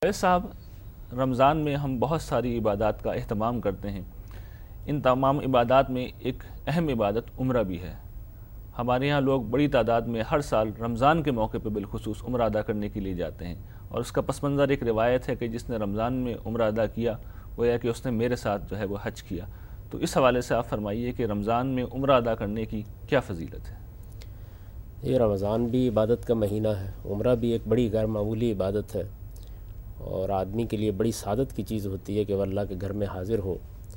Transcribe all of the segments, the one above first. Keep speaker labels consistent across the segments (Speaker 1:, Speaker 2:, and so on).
Speaker 1: صاحب، رمضان میں ہم بہت ساری عبادات کا اہتمام کرتے ہیں۔ ان تمام عبادات میں ایک اہم عبادت عمرہ بھی ہے۔ ہمارے ہاں لوگ بڑی تعداد میں ہر سال رمضان کے موقع پہ بالخصوص عمرہ ادا کرنے کے لیے جاتے ہیں، اور اس کا پس منظر ایک روایت ہے کہ جس نے رمضان میں عمرہ ادا کیا گویا کہ اس نے میرے ساتھ جو ہے وہ حج کیا۔ تو اس حوالے سے آپ فرمائیے کہ رمضان میں عمرہ ادا کرنے کی کیا فضیلت ہے؟
Speaker 2: یہ رمضان بھی عبادت کا مہینہ ہے، عمرہ بھی ایک بڑی غیر معمولی عبادت ہے، اور آدمی کے لیے بڑی سعادت کی چیز ہوتی ہے کہ وہ اللہ کے گھر میں حاضر ہو۔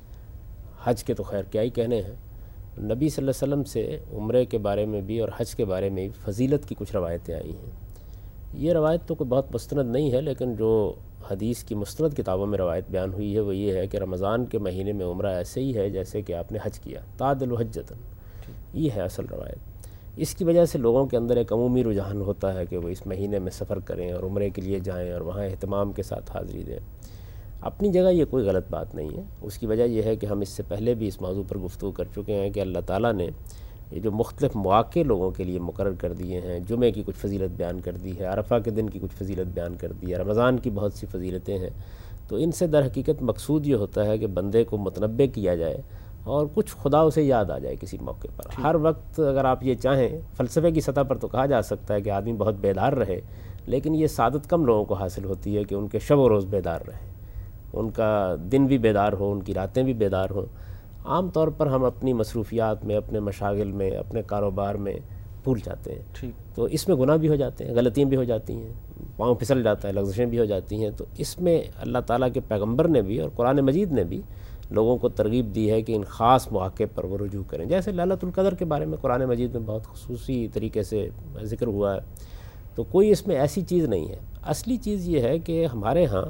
Speaker 2: حج کے تو خیر کیا ہی کہنے ہیں، نبی صلی اللہ علیہ وسلم سے عمرے کے بارے میں بھی اور حج کے بارے میں بھی فضیلت کی کچھ روایتیں آئی ہیں۔ یہ روایت تو کوئی بہت مستند نہیں ہے، لیکن جو حدیث کی مستند کتابوں میں روایت بیان ہوئی ہے وہ یہ ہے کہ رمضان کے مہینے میں عمرہ ایسے ہی ہے جیسے کہ آپ نے حج کیا، تعدل حجتاً، یہ ہے اصل روایت۔ اس کی وجہ سے لوگوں کے اندر ایک عمومی رجحان ہوتا ہے کہ وہ اس مہینے میں سفر کریں اور عمرے کے لیے جائیں اور وہاں اہتمام کے ساتھ حاضری دیں۔ اپنی جگہ یہ کوئی غلط بات نہیں ہے، اس کی وجہ یہ ہے کہ ہم اس سے پہلے بھی اس موضوع پر گفتگو کر چکے ہیں کہ اللہ تعالیٰ نے یہ جو مختلف مواقع لوگوں کے لیے مقرر کر دیے ہیں، جمعے کی کچھ فضیلت بیان کر دی ہے، عرفہ کے دن کی کچھ فضیلت بیان کر دی ہے، رمضان کی بہت سی فضیلتیں ہیں، تو ان سے در حقیقت مقصود یہ ہوتا ہے کہ بندے کو متنبہ کیا جائے اور کچھ خدا اسے یاد آ جائے کسی موقع پر۔ ہر وقت اگر آپ یہ چاہیں، فلسفے کی سطح پر تو کہا جا سکتا ہے کہ آدمی بہت بیدار رہے، لیکن یہ سعادت کم لوگوں کو حاصل ہوتی ہے کہ ان کے شب و روز بیدار رہیں، ان کا دن بھی بیدار ہو، ان کی راتیں بھی بیدار ہوں۔ عام طور پر ہم اپنی مصروفیات میں، اپنے مشاغل میں، اپنے کاروبار میں بھول جاتے ہیں، تو اس میں گناہ بھی ہو جاتے ہیں، غلطیاں بھی ہو جاتی ہیں، پاؤں پھسل جاتا ہے، لغزشیں بھی ہو جاتی ہیں۔ تو اس میں اللہ تعالیٰ کے پیغمبر نے بھی اور قرآن مجید نے بھی لوگوں کو ترغیب دی ہے کہ ان خاص مواقع پر وہ رجوع کریں۔ جیسے ليلۃ القدر کے بارے میں قرآن مجید میں بہت خصوصی طریقے سے ذکر ہوا ہے، تو کوئی اس میں ایسی چیز نہیں ہے۔ اصلی چیز یہ ہے کہ ہمارے ہاں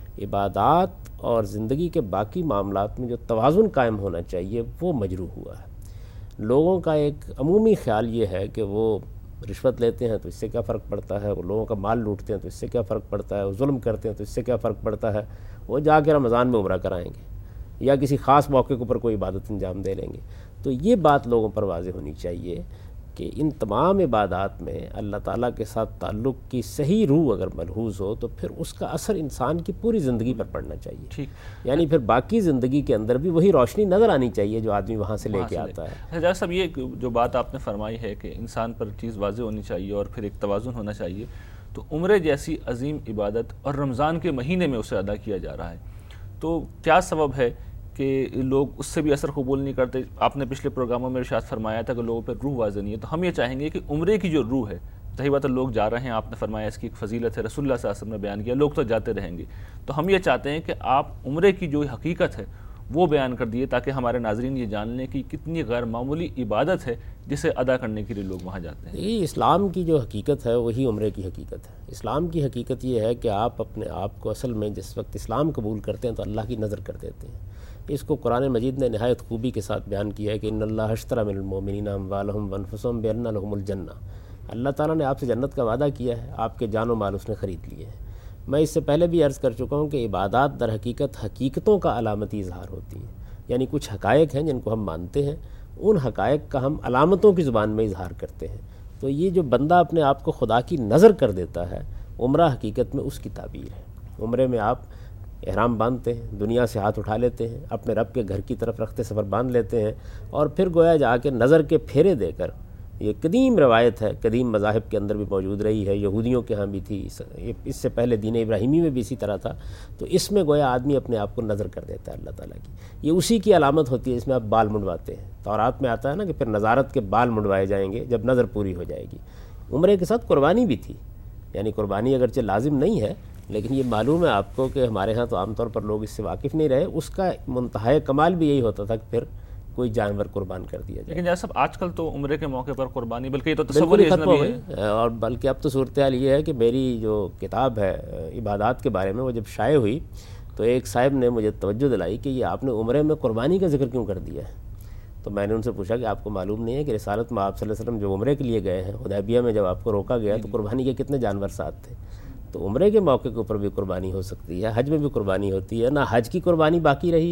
Speaker 2: عبادات اور زندگی کے باقی معاملات میں جو توازن قائم ہونا چاہیے وہ مجروح ہوا ہے۔ لوگوں کا ایک عمومی خیال یہ ہے کہ وہ رشوت لیتے ہیں تو اس سے کیا فرق پڑتا ہے، وہ لوگوں کا مال لوٹتے ہیں تو اس سے کیا فرق پڑتا ہے، وہ ظلم کرتے ہیں تو اس سے کیا فرق پڑتا ہے، وہ جا کے رمضان میں عمرہ کرائیں گے یا کسی خاص موقع کے اوپر کوئی عبادت انجام دے لیں گے۔ تو یہ بات لوگوں پر واضح ہونی چاہیے کہ ان تمام عبادات میں اللہ تعالیٰ کے ساتھ تعلق کی صحیح روح اگر ملحوظ ہو تو پھر اس کا اثر انسان کی پوری زندگی پر پڑنا چاہیے، یعنی پھر باقی زندگی کے اندر بھی وہی روشنی نظر آنی چاہیے جو آدمی وہاں سے لے کے آتا ہے۔
Speaker 1: جیسا صاحب، یہ جو بات آپ نے فرمائی ہے کہ انسان پر چیز واضح ہونی چاہیے اور پھر ایک توازن ہونا چاہیے، تو عمرے جیسی عظیم عبادت اور رمضان کے مہینے میں اسے ادا کیا جا رہا ہے، تو کیا سبب ہے کہ لوگ اس سے بھی اثر قبول نہیں کرتے؟ آپ نے پچھلے پروگراموں میں ارشاد فرمایا تھا کہ لوگوں پہ روح واضح نہیں ہے، تو ہم یہ چاہیں گے کہ عمرے کی جو روح ہے، صحیح بات ہے لوگ جا رہے ہیں، آپ نے فرمایا اس کی ایک فضیلت ہے، رسول اللہ صلی اللہ علیہ وسلم نے بیان کیا، لوگ تو جاتے رہیں گے، تو ہم یہ چاہتے ہیں کہ آپ عمرے کی جو حقیقت ہے وہ بیان کر دیے تاکہ ہمارے ناظرین یہ جان لیں کہ کتنی غیر معمولی عبادت ہے جسے ادا کرنے کے لیے لوگ وہاں جاتے ہیں۔
Speaker 2: یہ اسلام کی جو حقیقت ہے وہی عمرے کی حقیقت ہے۔ اسلام کی حقیقت یہ ہے کہ آپ اپنے آپ کو اصل میں جس وقت اسلام قبول کرتے ہیں تو اللہ کی نظر کر دیتے ہیں۔ اس کو قرآن مجید نے نہایت خوبی کے ساتھ بیان کیا ہے کہ ان اللہ اشتری من المؤمنین اموالہم وانفسہم بان لہم الجنہ، اللہ تعالیٰ نے آپ سے جنت کا وعدہ کیا ہے، آپ کے جان و مال اس نے خرید لیے ہیں۔ میں اس سے پہلے بھی عرض کر چکا ہوں کہ عبادات در حقیقت حقیقتوں کا علامتی اظہار ہوتی ہیں، یعنی کچھ حقائق ہیں جن کو ہم مانتے ہیں، ان حقائق کا ہم علامتوں کی زبان میں اظہار کرتے ہیں۔ تو یہ جو بندہ اپنے آپ کو خدا کی نظر کر دیتا ہے، عمرہ حقیقت میں اس کی تعبیر ہے۔ عمرے میں آپ احرام باندھتے ہیں، دنیا سے ہاتھ اٹھا لیتے ہیں، اپنے رب کے گھر کی طرف رختے سفر باندھ لیتے ہیں، اور پھر گویا جا کے نظر کے پھیرے دے کر، یہ قدیم روایت ہے، قدیم مذاہب کے اندر بھی موجود رہی ہے، یہودیوں کے ہاں بھی تھی، اس سے پہلے دین ابراہیمی میں بھی اسی طرح تھا، تو اس میں گویا آدمی اپنے آپ کو نظر کر دیتا ہے اللہ تعالیٰ کی۔ یہ اسی کی علامت ہوتی ہے، اس میں آپ بال منڈواتے ہیں، تورات میں آتا ہے نا کہ پھر نظارت کے بال منڈوائے جائیں گے جب نظر پوری ہو جائے گی۔ عمرے کے ساتھ قربانی بھی تھی، یعنی قربانی اگرچہ لازم نہیں ہے، لیکن یہ معلوم ہے آپ کو کہ ہمارے ہاں تو عام طور پر لوگ اس سے واقف نہیں رہے، اس کا منتہا کمال بھی یہی ہوتا تھا کہ پھر کوئی جانور قربان کر دیا جائے۔
Speaker 1: لیکن جیسا آج کل تو عمرے کے موقع پر قربانی بلکہ یہ تو تصور ہی ختم ہو گئی،
Speaker 2: اور بلکہ اب تو صورتحال یہ ہے کہ میری جو کتاب ہے عبادات کے بارے میں وہ جب شائع ہوئی تو ایک صاحب نے مجھے توجہ دلائی کہ یہ آپ نے عمرے میں قربانی کا ذکر کیوں کر دیا ہے؟ تو میں نے ان سے پوچھا کہ آپ کو معلوم نہیں ہے کہ رسالت میں آپ صلی اللہ علیہ وسلم جو عمرے کے لیے گئے ہیں، حدیبیہ میں جب آپ کو روکا گیا تو قربانی کے کتنے جانور ساتھ تھے؟ تو عمرے کے موقع کے اوپر بھی قربانی ہو سکتی ہے، حج میں بھی قربانی ہوتی ہے، نہ حج کی قربانی باقی رہی ہے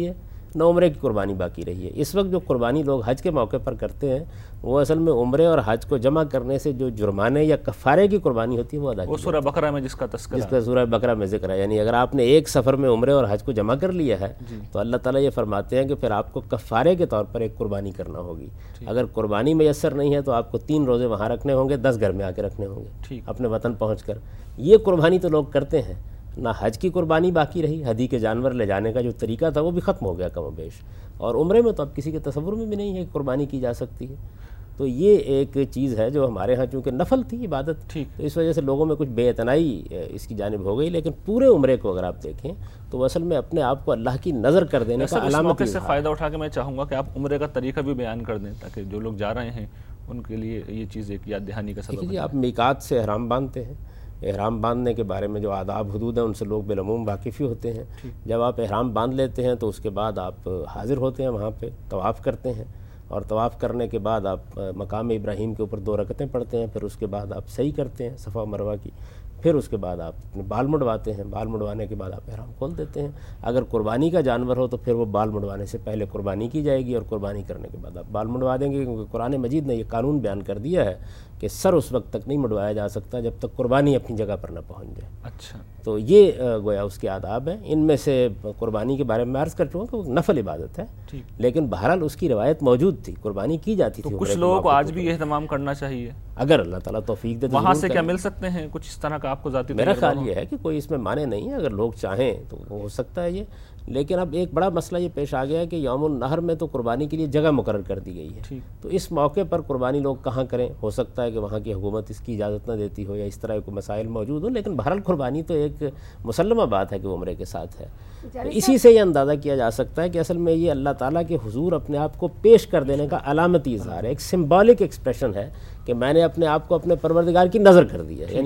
Speaker 2: نہ عمرے کی قربانی باقی رہی ہے۔ اس وقت جو قربانی لوگ حج کے موقع پر کرتے ہیں وہ اصل میں عمرے اور حج کو جمع کرنے سے جو جرمانے یا کفارے کی قربانی ہوتی ہے وہ ادا کی
Speaker 1: وہ سورہ بقرہ میں جس کا تذکرہ
Speaker 2: جس کا سورہ بقرہ میں ذکر ہے، یعنی اگر آپ نے ایک سفر میں عمرے اور حج کو جمع کر لیا ہے تو اللہ تعالیٰ یہ فرماتے ہیں کہ پھر آپ کو کفارے کے طور پر ایک قربانی کرنا ہوگی۔ اگر قربانی میسر نہیں ہے تو آپ کو 3 روزے وہاں رکھنے ہوں گے، 10 گھر میں آ کے رکھنے ہوں گے اپنے وطن پہنچ کر۔ یہ قربانی تو لوگ کرتے ہیں، نہ حج کی قربانی باقی رہی، ہدی کے جانور لے جانے کا جو طریقہ تھا وہ بھی ختم ہو گیا کم و بیش، اور عمرے میں تو اب کسی کے تصور میں بھی نہیں ہے کہ قربانی کی جا سکتی ہے۔ تو یہ ایک چیز ہے جو ہمارے ہاں چونکہ نفل تھی عبادت، تو اس وجہ سے لوگوں میں کچھ بے اعتنائی اس کی جانب ہو گئی، لیکن پورے عمرے کو اگر آپ دیکھیں تو وہ اصل میں اپنے آپ کو اللہ کی نظر کر دینے کا علامت
Speaker 1: موقع سے فائدہ اٹھا کے میں چاہوں گا کہ آپ عمرے کا طریقہ بھی بیان کر دیں تاکہ جو لوگ جا رہے ہیں ان کے لیے یہ چیز ایک یاد دہانی کا سبب ہے۔
Speaker 2: آپ میقات سے احرام باندھتے ہیں، احرام باندھنے کے بارے میں جو آداب حدود ہیں ان سے لوگ بالعموم واقف ہی ہوتے ہیں۔ جب آپ احرام باندھ لیتے ہیں تو اس کے بعد آپ حاضر ہوتے ہیں، وہاں پہ طواف کرتے ہیں، اور طواف کرنے کے بعد آپ مقام ابراہیم کے اوپر 2 رکعتیں پڑھتے ہیں، پھر اس کے بعد آپ سعی کرتے ہیں صفا و مروہ کی، پھر اس کے بعد آپ اپنے بال مڑواتے ہیں، بال مڑوانے کے بعد آپ احرام کھول دیتے ہیں۔ اگر قربانی کا جانور ہو تو پھر وہ بال مڑوانے سے پہلے قربانی کی جائے گی، اور قربانی کرنے کے بعد آپ بال مڑوا دیں گے، کیونکہ قرآن مجید نے یہ قانون بیان کر دیا ہے کہ سر اس وقت تک نہیں مڑوایا جا سکتا جب تک قربانی اپنی جگہ پر نہ پہنچ جائے۔
Speaker 1: اچھا،
Speaker 2: تو یہ گویا اس کے آداب ہیں۔ ان میں سے قربانی کے بارے میں عرض کر چکا کہ وہ نفل عبادت ہے، لیکن بہرحال اس کی روایت موجود تھی، قربانی کی جاتی تھی۔
Speaker 1: کچھ لوگوں کو آج بھی اہتمام کرنا چاہیے
Speaker 2: اگر اللہ تعالیٰ توفیق دے تو
Speaker 1: وہاں سے کیا مل سکتے ہیں کچھ اس طرح کا آپ کو ذاتی؟
Speaker 2: میرا خیال یہ ہے کہ کوئی اس میں معنی نہیں ہے، اگر لوگ چاہیں تو ہو سکتا ہے یہ، لیکن اب ایک بڑا مسئلہ یہ پیش آ گیا ہے کہ یوم النحر میں تو قربانی کے لیے جگہ مقرر کر دی گئی ہے، تو اس موقع پر قربانی لوگ کہاں کریں؟ ہو سکتا ہے کہ وہاں کی حکومت اس کی اجازت نہ دیتی ہو یا اس طرح کے مسائل موجود ہوں، لیکن بہرحال قربانی تو ایک مسلمہ بات ہے کہ وہ عمرے کے ساتھ ہے۔ تو اسی سے یہ اندازہ کیا جا سکتا ہے کہ اصل میں یہ اللہ تعالیٰ کے حضور اپنے آپ کو پیش کر دینے کا علامتی اظہار ہے، ایک سمبولک ایکسپریشن ہے کہ میں نے اپنے آپ کو اپنے پروردگار کی نظر کر دیا ہے، یعنی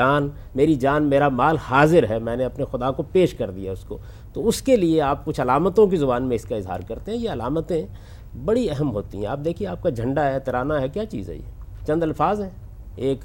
Speaker 2: میری جان میرا مال حاضر ہے، میں نے اپنے خدا کو پیش کر دیا اس کو۔ تو اس کے لیے آپ کچھ علامتوں کی زبان میں اس کا اظہار کرتے ہیں۔ یہ علامتیں بڑی اہم ہوتی ہیں۔ آپ دیکھیے آپ کا جھنڈا ہے، ترانہ ہے، کیا چیز ہے؟ یہ چند الفاظ ہیں، ایک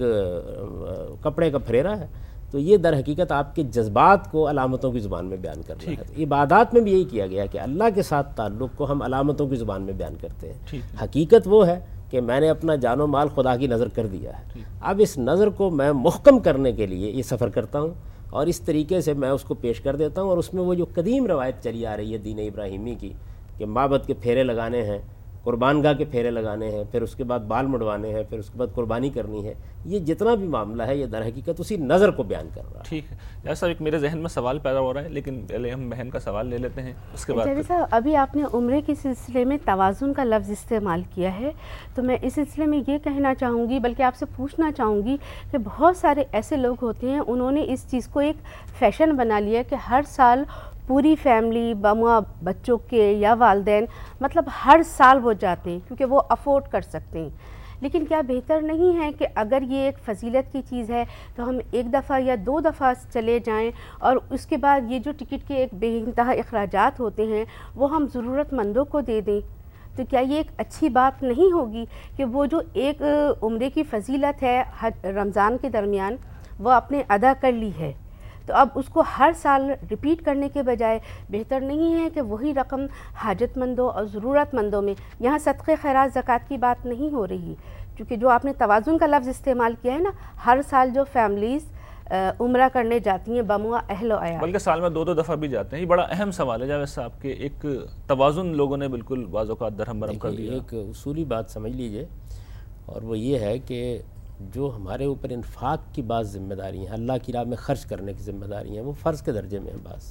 Speaker 2: کپڑے کا پھریرا ہے، تو یہ در حقیقت آپ کے جذبات کو علامتوں کی زبان میں بیان کر رہا ہے۔ تو عبادات میں بھی یہی کیا گیا کہ اللہ کے ساتھ تعلق کو ہم علامتوں کی زبان میں بیان کرتے ہیں۔ حقیقت وہ ہے کہ میں نے اپنا جان و مال خدا کی نظر کر دیا ہے، اب اس نظر کو میں محکم کرنے کے لیے یہ سفر کرتا ہوں، اور اس طریقے سے میں اس کو پیش کر دیتا ہوں۔ اور اس میں وہ جو قدیم روایت چلی آ رہی ہے دین ابراہیمی کی کہ معبد کے پھیرے لگانے ہیں، قربان گاہ کے پھیرے لگانے ہیں، پھر اس کے بعد بال مڑوانے ہیں، پھر اس کے بعد قربانی کرنی ہے، یہ جتنا بھی معاملہ ہے یہ در حقیقت اسی نظر کو بیان کر رہا ہے۔
Speaker 1: ٹھیک ہے جیسا صاحب، ایک میرے ذہن میں سوال پیدا ہو رہا ہے، لیکن پہلے ہم بہن کا سوال لے لیتے ہیں، اس کے بعد
Speaker 3: صاحب ابھی آپ نے عمرے کے سلسلے میں توازن کا لفظ استعمال کیا ہے، تو میں اس سلسلے میں یہ کہنا چاہوں گی، بلکہ آپ سے پوچھنا چاہوں گی کہ بہت سارے ایسے لوگ ہوتے ہیں انہوں نے اس چیز کو ایک فیشن بنا لیا کہ ہر سال پوری فیملی بموا بچوں کے یا والدین، مطلب ہر سال وہ جاتے ہیں کیونکہ وہ افورڈ کر سکتے ہیں۔ لیکن کیا بہتر نہیں ہے کہ اگر یہ ایک فضیلت کی چیز ہے تو ہم 1 دفعہ یا 2 دفعہ چلے جائیں، اور اس کے بعد یہ جو ٹکٹ کے ایک بے انتہا اخراجات ہوتے ہیں وہ ہم ضرورت مندوں کو دے دیں؟ تو کیا یہ ایک اچھی بات نہیں ہوگی کہ وہ جو ایک عمرے کی فضیلت ہے رمضان کے درمیان وہ آپ نے ادا کر لی ہے، تو اب اس کو ہر سال ریپیٹ کرنے کے بجائے بہتر نہیں ہے کہ وہی رقم حاجت مندوں اور ضرورت مندوں میں، یہاں صدقے خیرات زکوٰۃ کی بات نہیں ہو رہی، کیونکہ جو آپ نے توازن کا لفظ استعمال کیا ہے نا، ہر سال جو فیملیز عمرہ کرنے جاتی ہیں بموا اہل و عیال،
Speaker 1: بلکہ سال میں 2 دفعہ بھی جاتے ہیں، یہ بڑا اہم سوال ہے جاوید صاحب کہ ایک توازن لوگوں نے بالکل بعض اوقات درہم برہم کر دیا۔
Speaker 2: ایک اصولی بات سمجھ لیجئے، اور وہ یہ ہے کہ جو ہمارے اوپر انفاق کی بعض ذمہ داری ہیں، اللہ کی راہ میں خرچ کرنے کی ذمہ داری ہیں، وہ فرض کے درجے میں ہیں۔ بعض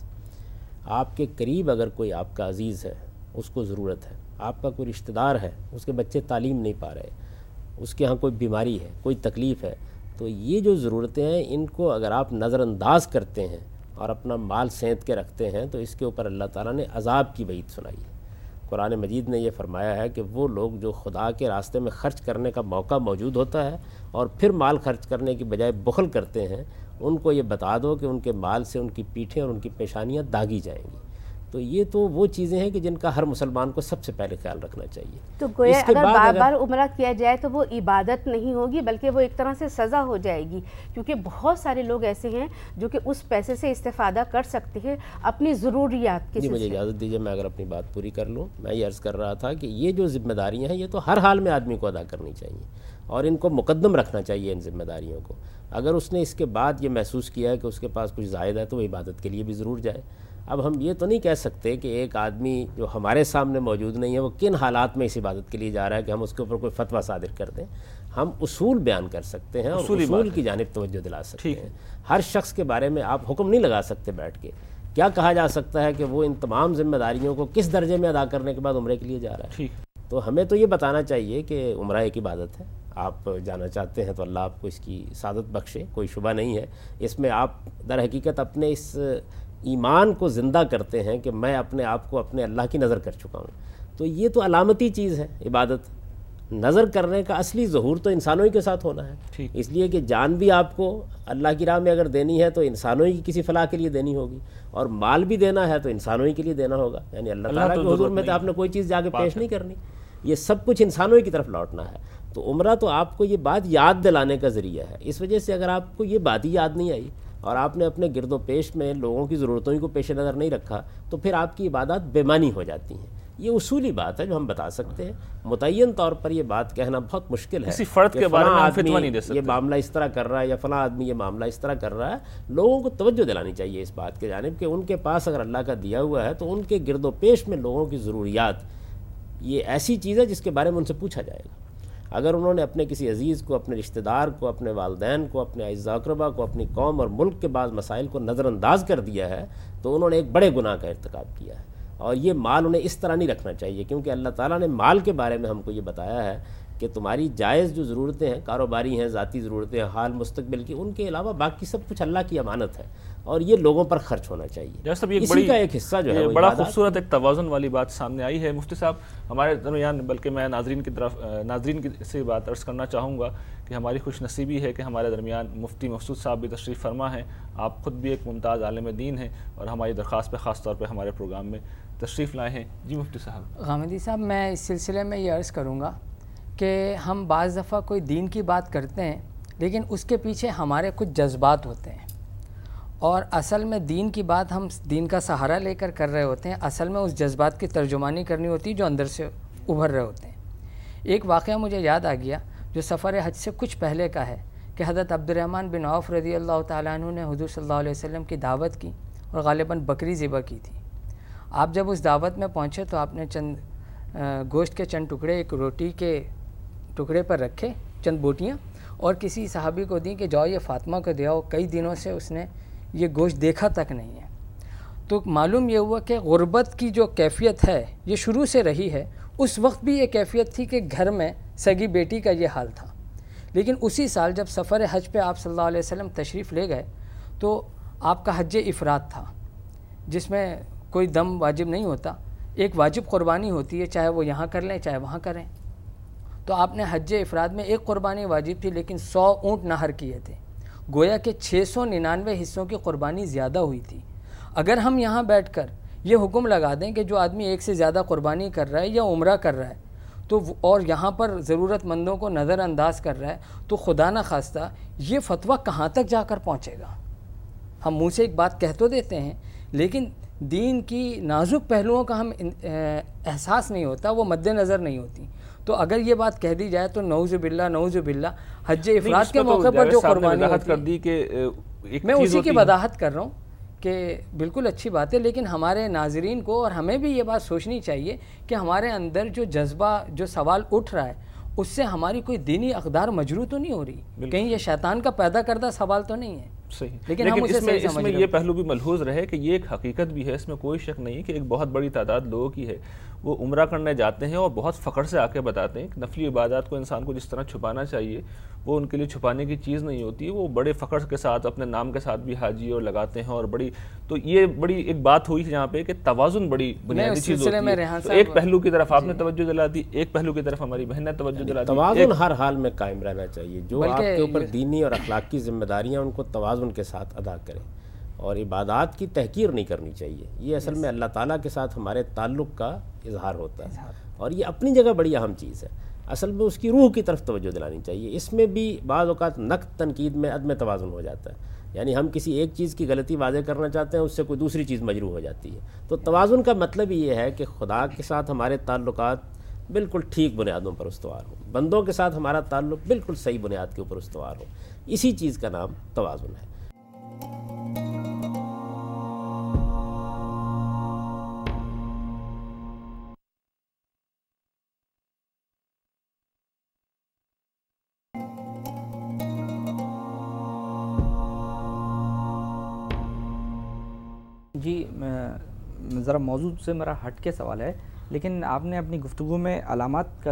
Speaker 2: آپ کے قریب اگر کوئی آپ کا عزیز ہے، اس کو ضرورت ہے، آپ کا کوئی رشتہ دار ہے، اس کے بچے تعلیم نہیں پا رہے، اس کے ہاں کوئی بیماری ہے، کوئی تکلیف ہے، تو یہ جو ضرورتیں ہیں ان کو اگر آپ نظر انداز کرتے ہیں اور اپنا مال سینت کے رکھتے ہیں تو اس کے اوپر اللہ تعالیٰ نے عذاب کی وعید سنائی ہے۔ قرآن مجید نے یہ فرمایا ہے کہ وہ لوگ جو خدا کے راستے میں خرچ کرنے کا موقع موجود ہوتا ہے اور پھر مال خرچ کرنے کی بجائے بخل کرتے ہیں، ان کو یہ بتا دو کہ ان کے مال سے ان کی پیٹھیں اور ان کی پیشانیاں داغی جائیں گی۔ تو یہ تو وہ چیزیں ہیں کہ جن کا ہر مسلمان کو سب سے پہلے خیال رکھنا چاہیے.
Speaker 3: تو گویا اگر بار بار عمرہ کیا جائے تو وہ عبادت نہیں ہوگی بلکہ وہ ایک طرح سے سزا ہو جائے گی، کیونکہ بہت سارے لوگ ایسے ہیں جو کہ اس پیسے سے استفادہ کر سکتے ہیں اپنی ضروریات کے.
Speaker 2: جی مجھے اجازت دیجیے میں اگر اپنی بات پوری کر لوں. میں یہ عرض کر رہا تھا کہ یہ جو ذمہ داریاں ہیں یہ تو ہر حال میں آدمی کو ادا کرنی چاہیے اور ان کو مقدم رکھنا چاہیے ان ذمہ داریوں کو. اگر اس نے اس کے بعد یہ محسوس کیا ہے کہ اس کے پاس کچھ زائد ہے تو وہ عبادت کے لیے بھی ضرور جائے. اب ہم یہ تو نہیں کہہ سکتے کہ ایک آدمی جو ہمارے سامنے موجود نہیں ہے وہ کن حالات میں اس عبادت کے لیے جا رہا ہے کہ ہم اس کے اوپر کوئی فتویٰ صادر کر دیں. ہم اصول بیان کر سکتے ہیں اور اصول کی جانب توجہ دلا سکتے ہیں. ہر شخص کے بارے میں آپ حکم نہیں لگا سکتے بیٹھ کے. کیا کہا جا سکتا ہے کہ وہ ان تمام ذمہ داریوں کو کس درجے میں ادا کرنے کے بعد عمرے کے لیے جا رہا ہے. تو ہمیں تو یہ بتانا چاہیے کہ عمرہ ایک عبادت ہے. آپ جانا چاہتے ہیں تو اللہ آپ کو اس کی سعادت بخشے، کوئی شبہ نہیں ہے. اس میں آپ در حقیقت اپنے اس ایمان کو زندہ کرتے ہیں کہ میں اپنے آپ کو اپنے اللہ کی نظر کر چکا ہوں. تو یہ تو علامتی چیز ہے عبادت. نظر کرنے کا اصلی ظہور تو انسانوں ہی کے ساتھ ہونا ہے. اس لیے کہ جان بھی آپ کو اللہ کی راہ میں اگر دینی ہے تو انسانوں ہی کی کسی فلاح کے لیے دینی ہوگی، اور مال بھی دینا ہے تو انسانوں ہی کے لیے دینا ہوگا. یعنی اللہ تعالیٰ کے حضور میں تو آپ نے کوئی چیز جا کے پیش نہیں کرنی. یہ سب کچھ انسانوں ہی کی طرف لوٹنا ہے. تو عمرہ تو آپ کو یہ بات یاد دلانے کا ذریعہ ہے. اس وجہ سے اگر آپ کو یہ بات ہی یاد نہیں آئی اور آپ نے اپنے گرد و پیش میں لوگوں کی ضرورتوں کو پیش نظر نہیں رکھا تو پھر آپ کی عبادات بے معنی ہو جاتی ہیں. یہ اصولی بات ہے جو ہم بتا سکتے ہیں. متعین طور پر یہ بات کہنا بہت مشکل ہے
Speaker 1: کسی فرد کے بارے میں فتویٰ نہیں دے سکتے.
Speaker 2: یہ معاملہ اس طرح کر رہا ہے یا فلاں آدمی یہ معاملہ اس طرح کر رہا ہے. لوگوں کو توجہ دلانی چاہیے اس بات کے جانب کہ ان کے پاس اگر اللہ کا دیا ہوا ہے تو ان کے گرد و پیش میں لوگوں کی ضروریات یہ ایسی چیز ہے جس کے بارے میں ان سے پوچھا جائے گا. اگر انہوں نے اپنے کسی عزیز کو، اپنے رشتہ دار کو، اپنے والدین کو، اپنے اعزاء اقربا کو، اپنی قوم اور ملک کے بعض مسائل کو نظر انداز کر دیا ہے تو انہوں نے ایک بڑے گناہ کا ارتکاب کیا ہے. اور یہ مال انہیں اس طرح نہیں رکھنا چاہیے، کیونکہ اللہ تعالیٰ نے مال کے بارے میں ہم کو یہ بتایا ہے کہ تمہاری جائز جو ضرورتیں ہیں، کاروباری ہیں، ذاتی ضرورتیں ہیں، حال مستقبل کی، ان کے علاوہ باقی سب کچھ اللہ کی امانت ہے اور یہ لوگوں پر خرچ ہونا چاہیے. اسی کا ایک حصہ جو ہے
Speaker 1: بڑا خوبصورت ایک توازن والی بات سامنے آئی ہے. مفتی صاحب ہمارے درمیان، بلکہ میں ناظرین سے بات عرض کرنا چاہوں گا کہ ہماری خوش نصیبی ہے کہ ہمارے درمیان مفتی مقصود صاحب بھی تشریف فرما ہیں. آپ خود بھی ایک ممتاز عالم دین ہیں اور ہماری درخواست پہ خاص طور پہ ہمارے پروگرام میں تشریف لائے ہیں. جی مفتی صاحب.
Speaker 4: غامدی صاحب میں اس سلسلے میں یہ عرض کروں گا کہ ہم بعض دفعہ کوئی دین کی بات کرتے ہیں لیکن اس کے پیچھے ہمارے کچھ جذبات ہوتے ہیں، اور اصل میں دین کی بات ہم دین کا سہارا لے کر رہے ہوتے ہیں. اصل میں اس جذبات کی ترجمانی کرنی ہوتی ہے جو اندر سے ابھر رہے ہوتے ہیں. ایک واقعہ مجھے یاد آ گیا جو سفر حج سے کچھ پہلے کا ہے کہ حضرت عبد الرحمن بن عوف رضی اللہ تعالیٰ عنہ نے حضور صلی اللہ علیہ وسلم کی دعوت کی اور غالباً بکری ذبح کی تھی. آپ جب اس دعوت میں پہنچے تو آپ نے چند گوشت کے چند ٹکڑے ایک روٹی کے ٹکڑے پر رکھے، چند بوٹیاں، اور کسی صحابی کو دیں کہ جاؤ یہ فاطمہ کو دے آؤ، کئی دنوں سے اس نے یہ گوشت دیکھا تک نہیں ہے. تو معلوم یہ ہوا کہ غربت کی جو کیفیت ہے یہ شروع سے رہی ہے. اس وقت بھی یہ کیفیت تھی کہ گھر میں سگی بیٹی کا یہ حال تھا. لیکن اسی سال جب سفر حج پہ آپ صلی اللہ علیہ وسلم تشریف لے گئے تو آپ کا حج افراد تھا جس میں کوئی دم واجب نہیں ہوتا. ایک واجب قربانی ہوتی ہے، چاہے وہ یہاں کر لیں چاہے وہاں کریں. تو آپ نے حج افراد میں ایک قربانی واجب تھی لیکن 100 اونٹ نہر کیے تھے. گویا کہ 699 حصوں کی قربانی زیادہ ہوئی تھی. اگر ہم یہاں بیٹھ کر یہ حکم لگا دیں کہ جو آدمی ایک سے زیادہ قربانی کر رہا ہے یا عمرہ کر رہا ہے تو اور یہاں پر ضرورت مندوں کو نظر انداز کر رہا ہے تو خدا نہ خواستہ یہ فتویٰ کہاں تک جا کر پہنچے گا. ہم منہ سے ایک بات کہہ تو دیتے ہیں لیکن دین کی نازک پہلوؤں کا ہم احساس نہیں ہوتا، وہ مد نظر نہیں ہوتی. تو اگر یہ بات کہہ دی جائے تو نعوذ باللہ حج افراد کے موقع پر جو قربانی ہوتی ہے، میں اسی کی وضاحت کر رہا ہوں کہ بالکل اچھی بات ہے. لیکن ہمارے ناظرین کو اور ہمیں بھی یہ بات سوچنی چاہیے کہ ہمارے اندر جو جذبہ، جو سوال اٹھ رہا ہے اس سے ہماری کوئی دینی اقدار مجروح تو نہیں ہو رہی، کہیں یہ شیطان کا پیدا کردہ سوال تو نہیں ہے.
Speaker 1: صحیح. لیکن اس میں یہ پہلو بھی ملحوظ رہے کہ یہ ایک حقیقت بھی ہے، اس میں کوئی شک نہیں کہ ایک بہت بڑی تعداد لوگوں کی ہے وہ عمرہ کرنے جاتے ہیں اور بہت فخر سے آ کے بتاتے ہیں کہ نفلی عبادات کو انسان کو جس طرح چھپانا چاہیے وہ ان کے لیے چھپانے کی چیز نہیں ہوتی. وہ بڑے فخر کے ساتھ اپنے نام کے ساتھ بھی حاجی اور لگاتے ہیں اور بڑی، تو یہ بڑی ایک بات ہوئی یہاں پہ کہ توازن بڑی بنیادی چیز ہوتی ہے. تو ایک پہلو کی طرف آپ نے توجہ دلا دی، ایک پہلو کی طرف ہماری بہن نے توجہ دلا دی.
Speaker 2: توازن ہر حال میں قائم رہنا چاہیے. جو آپ کے اوپر دینی اور اخلاقی ذمہ داریاں ان کو توازن کے ساتھ ادا کریں اور عبادات کی تحقیر نہیں کرنی چاہیے. یہ اصل میں اللہ تعالیٰ کے ساتھ ہمارے تعلق کا اظہار ہوتا ہے, اور یہ اپنی جگہ بڑی اہم چیز ہے. اصل میں اس کی روح کی طرف توجہ دلانی چاہیے. اس میں بھی بعض اوقات نقد تنقید میں عدم توازن ہو جاتا ہے, یعنی ہم کسی ایک چیز کی غلطی واضح کرنا چاہتے ہیں, اس سے کوئی دوسری چیز مجروح ہو جاتی ہے. تو توازن کا مطلب یہ ہے کہ خدا کے ساتھ ہمارے تعلقات بالکل ٹھیک بنیادوں پر استوار ہوں, بندوں کے ساتھ ہمارا تعلق بالکل صحیح بنیاد کے اوپر استوار ہو. اسی چیز کا نام توازن ہے.
Speaker 5: جی ذرا موضوع سے میرا ہٹ کے سوال ہے, لیکن آپ نے اپنی گفتگو میں علامات کا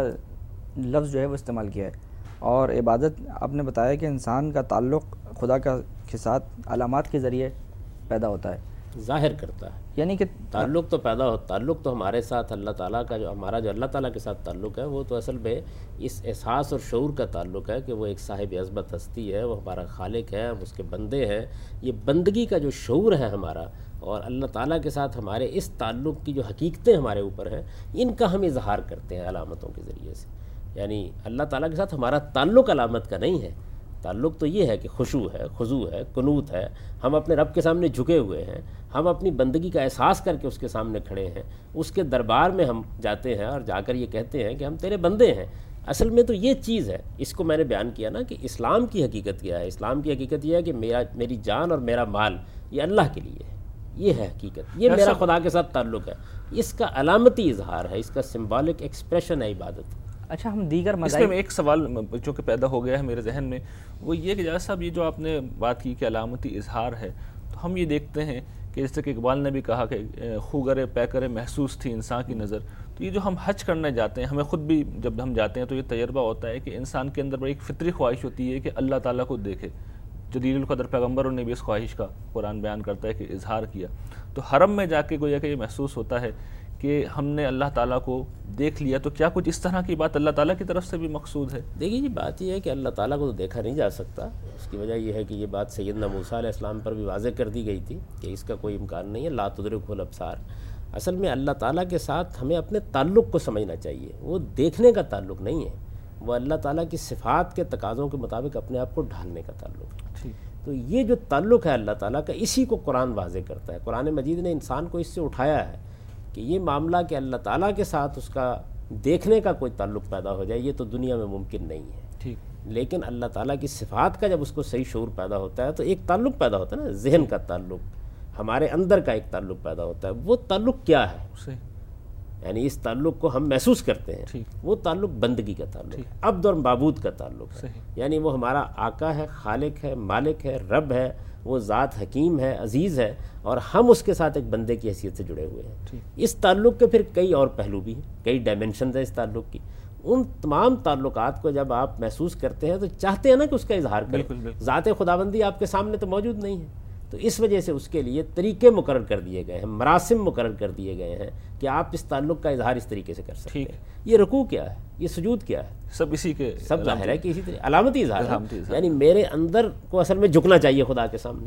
Speaker 5: لفظ جو ہے وہ استعمال کیا ہے, اور عبادت آپ نے بتایا کہ انسان کا تعلق خدا کے ساتھ علامات کے ذریعے پیدا ہوتا ہے,
Speaker 2: ظاہر کرتا ہے.
Speaker 5: یعنی کہ
Speaker 2: تعلق تو پیدا ہو, تعلق تو ہمارے ساتھ اللہ تعالیٰ کا جو ہمارا جو اللہ تعالیٰ کے ساتھ تعلق ہے وہ تو اصل میں اس احساس اور شعور کا تعلق ہے کہ وہ ایک صاحب عظمت ہستی ہے, وہ ہمارا خالق ہے, ہم اس کے بندے ہیں. یہ بندگی کا جو شعور ہے ہمارا, اور اللہ تعالیٰ کے ساتھ ہمارے اس تعلق کی جو حقیقتیں ہمارے اوپر ہیں, ان کا ہم اظہار کرتے ہیں علامتوں کے ذریعے سے. یعنی اللہ تعالیٰ کے ساتھ ہمارا تعلق علامت کا نہیں ہے. تعلق تو یہ ہے کہ خشوع ہے, خضوع ہے, قنوت ہے, ہم اپنے رب کے سامنے جھکے ہوئے ہیں, ہم اپنی بندگی کا احساس کر کے اس کے سامنے کھڑے ہیں, اس کے دربار میں ہم جاتے ہیں اور جا کر یہ کہتے ہیں کہ ہم تیرے بندے ہیں. اصل میں تو یہ چیز ہے. اس کو میں نے بیان کیا نا کہ اسلام کی حقیقت کیا ہے. اسلام کی حقیقت یہ ہے کہ میری جان اور میرا مال یہ اللہ کے لیے ہے. یہ ہے حقیقت, یہ میرا خدا کے ساتھ تعلق ہے. اس کا علامتی اظہار ہے, اس کا سمبولک ایکسپریشن ہے عبادت.
Speaker 5: اچھا, ہم دیگر
Speaker 1: اس میں ایک سوال جو کہ پیدا ہو گیا ہے میرے ذہن میں, وہ یہ کہ جاوید صاحب یہ جو آپ نے بات کی کہ علامتی اظہار ہے, تو ہم یہ دیکھتے ہیں کہ جیسے کہ اقبال نے بھی کہا کہ خوگرے پیکرے محسوس تھی انسان کی نظر. تو یہ جو ہم حج کرنے جاتے ہیں, ہمیں خود بھی جب ہم جاتے ہیں تو یہ تجربہ ہوتا ہے کہ انسان کے اندر ایک فطری خواہش ہوتی ہے کہ اللہ تعالیٰ کو دیکھے. جلیل القدر پیغمبروں نے بھی اس خواہش کا قرآن بیان کرتا ہے کہ اظہار کیا. تو حرم میں جا کے گویا کہ یہ محسوس ہوتا ہے کہ ہم نے اللہ تعالیٰ کو دیکھ لیا. تو کیا کچھ اس طرح کی بات اللہ تعالیٰ کی طرف سے بھی مقصود ہے؟
Speaker 2: دیکھیے جی, بات یہ ہے کہ اللہ تعالیٰ کو تو دیکھا نہیں جا سکتا. اس کی وجہ یہ ہے کہ یہ بات سیدنا موسیٰ علیہ السلام پر بھی واضح کر دی گئی تھی کہ اس کا کوئی امکان نہیں ہے. لا تدرکہ الابصار. اصل میں اللہ تعالیٰ کے ساتھ ہمیں اپنے تعلق کو سمجھنا چاہیے. وہ دیکھنے کا تعلق نہیں ہے, وہ اللہ تعالیٰ کی صفات کے تقاضوں کے مطابق اپنے آپ کو ڈھالنے کا تعلق ہے. تو یہ جو تعلق ہے اللہ تعالیٰ کا, اسی کو قرآن واضح کرتا ہے. قرآن مجید نے انسان کو اس سے اٹھایا ہے کہ یہ معاملہ کہ اللہ تعالیٰ کے ساتھ اس کا دیکھنے کا کوئی تعلق پیدا ہو جائے, یہ تو دنیا میں ممکن نہیں ہے. لیکن اللہ تعالیٰ کی صفات کا جب اس کو صحیح شعور پیدا ہوتا ہے تو ایک تعلق پیدا ہوتا ہے نا, ذہن کا تعلق, ہمارے اندر کا ایک تعلق پیدا ہوتا ہے. وہ تعلق کیا ہے؟ یعنی اس تعلق کو ہم محسوس کرتے ہیں. وہ تعلق بندگی کا تعلق ہے, عبد اور معبود کا تعلق ہے. یعنی وہ ہمارا آقا ہے, خالق ہے, مالک ہے, رب ہے, وہ ذات حکیم ہے, عزیز ہے, اور ہم اس کے ساتھ ایک بندے کی حیثیت سے جڑے ہوئے ہیں. اس تعلق کے پھر کئی اور پہلو بھی ہیں, کئی ڈائمنشنز ہیں اس تعلق کی. ان تمام تعلقات کو جب آپ محسوس کرتے ہیں تو چاہتے ہیں نا کہ اس کا اظہار کریں. ذات خداوندی آپ کے سامنے تو موجود نہیں ہے, تو اس وجہ سے اس کے لیے طریقے مقرر کر دیے گئے ہیں, مراسم مقرر کر دیے گئے ہیں کہ آپ اس تعلق کا اظہار اس طریقے سے کر سکتے ہیں. یہ رکوع کیا ہے, یہ سجود کیا ہے,
Speaker 1: سب اسی کے
Speaker 2: سب ظاہر ہے کہ اسی طرح علامتی اظہار ہے. یعنی میرے اندر کو اصل میں جھکنا چاہیے خدا کے سامنے.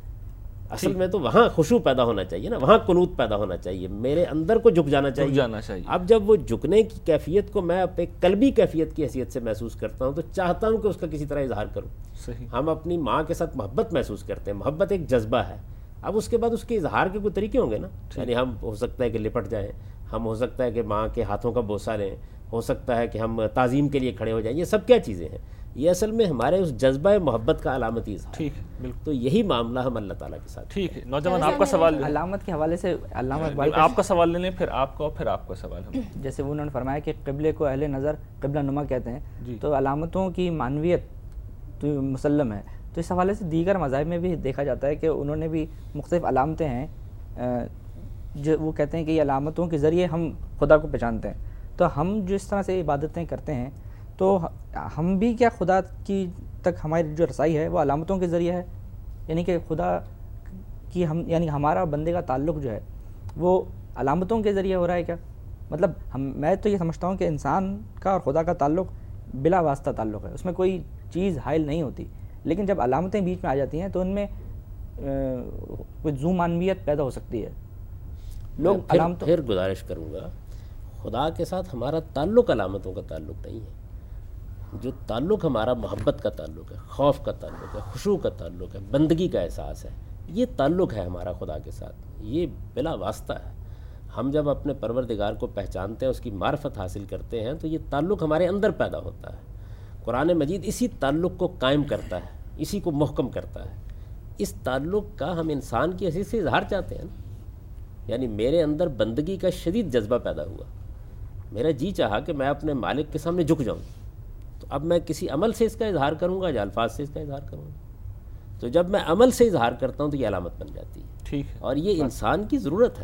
Speaker 2: اصل میں تو وہاں خشوع پیدا ہونا چاہیے نا, وہاں قنوت پیدا ہونا چاہیے, میرے اندر کو جھک جانا چاہیے. اب جب وہ جھکنے کی کیفیت کو میں ایک قلبی کیفیت کی حیثیت سے محسوس کرتا ہوں تو چاہتا ہوں کہ اس کا کسی طرح اظہار کروں. ہم اپنی ماں کے ساتھ محبت محسوس کرتے ہیں, محبت ایک جذبہ ہے. اب اس کے بعد اس کے اظہار کے کوئی طریقے ہوں گے نا. یعنی ہم ہو سکتا ہے کہ لپٹ جائیں, ہم ہو سکتا ہے کہ ماں کے ہاتھوں کا بوسہ لیں, ہو سکتا ہے کہ ہم تعظیم کے لیے کھڑے ہو جائیں. یہ سب کیا چیزیں ہیں؟ یہ اصل میں ہمارے اس جذبہ محبت کا علامتی اظہار ہے. تو یہی معاملہ ہم اللہ تعالیٰ کے ساتھ.
Speaker 1: ٹھیک ہے نوجوان, آپ کا سوال
Speaker 5: علامت کے حوالے سے علامہ اقبال
Speaker 1: آپ کا سوال لے لیں, پھر آپ کا, پھر آپ کا سوال ہے.
Speaker 5: جیسے وہ انہوں نے فرمایا کہ قبلے کو اہل نظر قبلہ نما کہتے ہیں, تو علامتوں کی معنویت تو مسلم ہے. تو اس حوالے سے دیگر مذاہب میں بھی دیکھا جاتا ہے کہ انہوں نے بھی مختلف علامتیں ہیں جو وہ کہتے ہیں کہ یہ علامتوں کے ذریعے ہم خدا کو پہچانتے ہیں. تو ہم جو اس طرح سے عبادتیں کرتے ہیں تو ہم بھی کیا خدا کی تک ہماری جو رسائی ہے وہ علامتوں کے ذریعے ہے؟ یعنی کہ خدا کی یعنی ہمارا بندے کا تعلق جو ہے وہ علامتوں کے ذریعے ہو رہا ہے کیا؟ مطلب میں تو یہ سمجھتا ہوں کہ انسان کا اور خدا کا تعلق بلا واسطہ تعلق ہے, اس میں کوئی چیز حائل نہیں ہوتی. لیکن جب علامتیں بیچ میں آ جاتی ہیں تو ان میں کوئی ذو معنویت پیدا ہو سکتی ہے. لوگ علامتوں
Speaker 2: پھر گزارش کروں گا، خدا کے ساتھ ہمارا تعلق علامتوں کا تعلق نہیں ہے. جو تعلق ہمارا محبت کا تعلق ہے، خوف کا تعلق ہے، خشوع کا تعلق ہے، بندگی کا احساس ہے، یہ تعلق ہے ہمارا خدا کے ساتھ، یہ بلا واسطہ ہے. ہم جب اپنے پروردگار کو پہچانتے ہیں، اس کی معرفت حاصل کرتے ہیں، تو یہ تعلق ہمارے اندر پیدا ہوتا ہے. قرآن مجید اسی تعلق کو قائم کرتا ہے، اسی کو محکم کرتا ہے. اس تعلق کا ہم انسان کی حیثیت سے اظہار چاہتے ہیں. یعنی میرے اندر بندگی کا شدید جذبہ پیدا ہوا، میرا جی چاہا کہ میں اپنے مالک کے سامنے جھک جاؤں. تو اب میں کسی عمل سے اس کا اظہار کروں گا یا الفاظ سے اس کا اظہار کروں گا؟ تو جب میں عمل سے اظہار کرتا ہوں تو یہ علامت بن جاتی ہے.
Speaker 1: ٹھیک ہے. اور
Speaker 2: یہ انسان کی ضرورت ہے.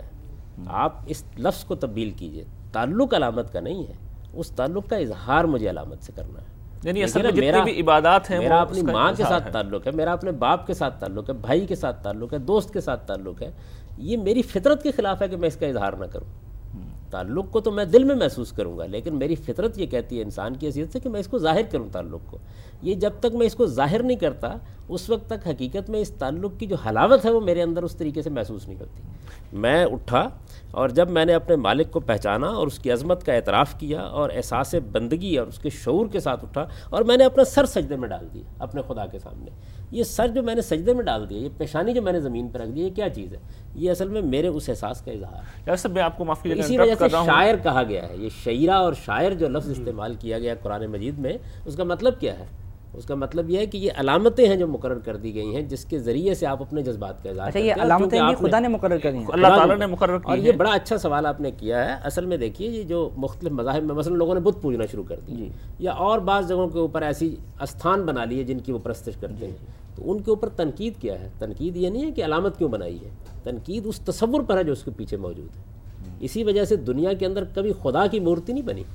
Speaker 2: آپ اس لفظ کو تبدیل کیجئے، تعلق علامت کا نہیں ہے، اس تعلق کا اظہار مجھے علامت سے کرنا ہے.
Speaker 1: یعنی اصل میں جتنی بھی عبادات ہیں،
Speaker 2: میرا اپنی ماں کے ساتھ تعلق ہے، میرا اپنے باپ کے ساتھ تعلق ہے، بھائی کے ساتھ تعلق ہے، دوست کے ساتھ تعلق ہے. یہ میری فطرت کے خلاف ہے کہ میں اس کا اظہار نہ کروں. تعلق کو تو میں دل میں محسوس کروں گا، لیکن میری فطرت یہ کہتی ہے انسان کی حیثیت سے کہ میں اس کو ظاہر کروں. تعلق کو یہ جب تک میں اس کو ظاہر نہیں کرتا، اس وقت تک حقیقت میں اس تعلق کی جو حلاوت ہے وہ میرے اندر اس طریقے سے محسوس نہیں ہوتی. میں اٹھا اور جب میں نے اپنے مالک کو پہچانا اور اس کی عظمت کا اعتراف کیا اور احساس بندگی اور اس کے شعور کے ساتھ اٹھا اور میں نے اپنا سر سجدے میں ڈال دیا اپنے خدا کے سامنے. یہ سر جو میں نے سجدے میں ڈال دیا، یہ پیشانی جو میں نے زمین پر رکھ دی، یہ کیا چیز ہے؟ یہ اصل میں میرے اس احساس کا اظہار ہے.
Speaker 1: یار صاحب میں آپ کو معاف کیجیے،
Speaker 2: اسی وجہ سے شاعر کہا گیا ہے. یہ شعیرہ اور شاعر جو لفظ استعمال کیا گیا قرآن مجید میں، اس کا مطلب کیا ہے؟ اس کا مطلب یہ ہے کہ یہ علامتیں ہیں جو مقرر کر دی گئی ہیں، جس کے ذریعے سے آپ اپنے جذبات کا اظہار کرتے ہیں.
Speaker 5: یہ علامتیں خدا نے مقرر کری ہیں،
Speaker 1: اللہ تعالیٰ نے مقرر کی.
Speaker 2: اور یہ بڑا اچھا سوال آپ نے کیا ہے. اصل میں دیکھیے، یہ جو مختلف مذاہب میں مثلا لوگوں نے بت پوجنا شروع کر دی، یا اور بعض جگہوں کے اوپر ایسی استھان بنا لیے جن کی وہ پرستش کرتے ہیں، تو ان کے اوپر تنقید کیا ہے؟ تنقید یہ نہیں ہے کہ علامت کیوں بنائی ہے، تنقید اس تصور پر ہے جو اس کے پیچھے موجود ہے. اسی وجہ سے دنیا کے اندر کبھی خدا کی مورتی نہیں بنی.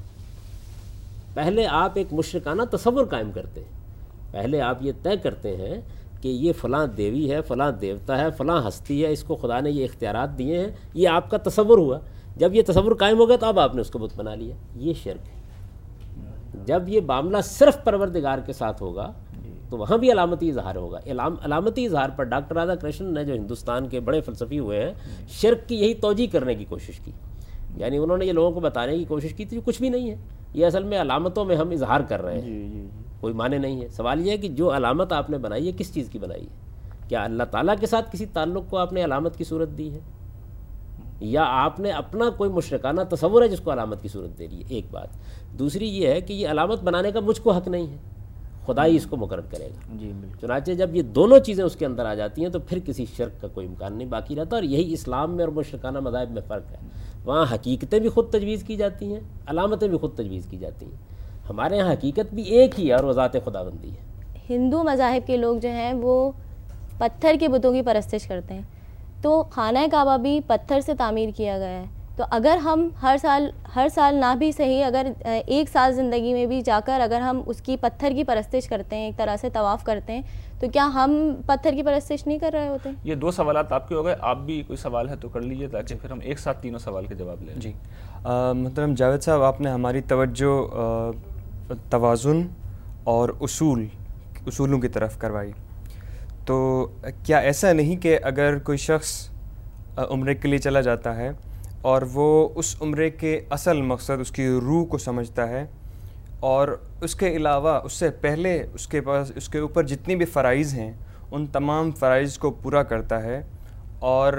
Speaker 2: پہلے آپ ایک مشرکانہ تصور قائم کرتے ہیں، پہلے آپ یہ طے کرتے ہیں کہ یہ فلاں دیوی ہے، فلاں دیوتا ہے، فلاں ہستی ہے، اس کو خدا نے یہ اختیارات دیے ہیں. یہ آپ کا تصور ہوا. جب یہ تصور قائم ہو گیا تو اب آپ نے اس کو بت بنا لیا. یہ شرک ہے. جب یہ معاملہ صرف پروردگار کے ساتھ ہوگا تو وہاں بھی علامتی اظہار ہوگا. علامتی اظہار پر ڈاکٹر رادھا کرشن نے، جو ہندوستان کے بڑے فلسفی ہوئے ہیں، شرک کی یہی توجیہ کرنے کی کوشش کی. یعنی انہوں نے یہ لوگوں کو بتانے کی کوشش کی تھی جو کچھ بھی نہیں ہے، یہ اصل میں علامتوں میں ہم اظہار کر رہے ہیں، کوئی معنی نہیں ہے. سوال یہ ہے کہ جو علامت آپ نے بنائی ہے کس چیز کی بنائی ہے؟ کیا اللہ تعالیٰ کے ساتھ کسی تعلق کو آپ نے علامت کی صورت دی ہے، یا آپ نے اپنا کوئی مشرکانہ تصور ہے جس کو علامت کی صورت دے رہی ہے؟ ایک بات. دوسری یہ ہے کہ یہ علامت بنانے کا مجھ کو حق نہیں ہے، خدا ہی اس کو مقرر کرے گا. چنانچہ جب یہ دونوں چیزیں اس کے اندر آ جاتی ہیں تو پھر کسی شرک کا کوئی امکان نہیں باقی رہتا. اور یہی اسلام میں اور مشرکانہ مذاہب میں فرق ہے. وہاں حقیقتیں بھی خود تجویز کی جاتی ہیں، علامتیں بھی خود تجویز کی جاتی ہیں. ہمارے یہاں حقیقت بھی ایک ہی ہے اور وہ ذات خدا بندی ہے.
Speaker 6: ہندو مذاہب کے لوگ جو ہیں وہ پتھر کے بتوں کی پرستش کرتے ہیں، تو خانہ کعبہ بھی پتھر سے تعمیر کیا گیا ہے. تو اگر ہم ہر سال نہ بھی صحیح، اگر ایک سال زندگی میں بھی جا کر اگر ہم اس کی پتھر کی پرستش کرتے ہیں، ایک طرح سے طواف کرتے ہیں، تو کیا ہم پتھر کی پرستش نہیں کر رہے ہوتے؟
Speaker 1: یہ دو سوالات آپ کے ہو گئے. آپ بھی کوئی سوال ہے تو کر لیجئے تاکہ پھر ہم ایک ساتھ تینوں سوال کے جواب لیں.
Speaker 7: جی محترم جاوید صاحب، آپ نے ہماری توجہ توازن اور اصولوں کی طرف کروائی. تو کیا ایسا نہیں کہ اگر کوئی شخص عمرے کے لیے چلا جاتا ہے اور وہ اس عمرے کے اصل مقصد اس کی روح کو سمجھتا ہے، اور اس کے علاوہ اس سے پہلے اس کے پاس اس کے اوپر جتنی بھی فرائض ہیں ان تمام فرائض کو پورا کرتا ہے، اور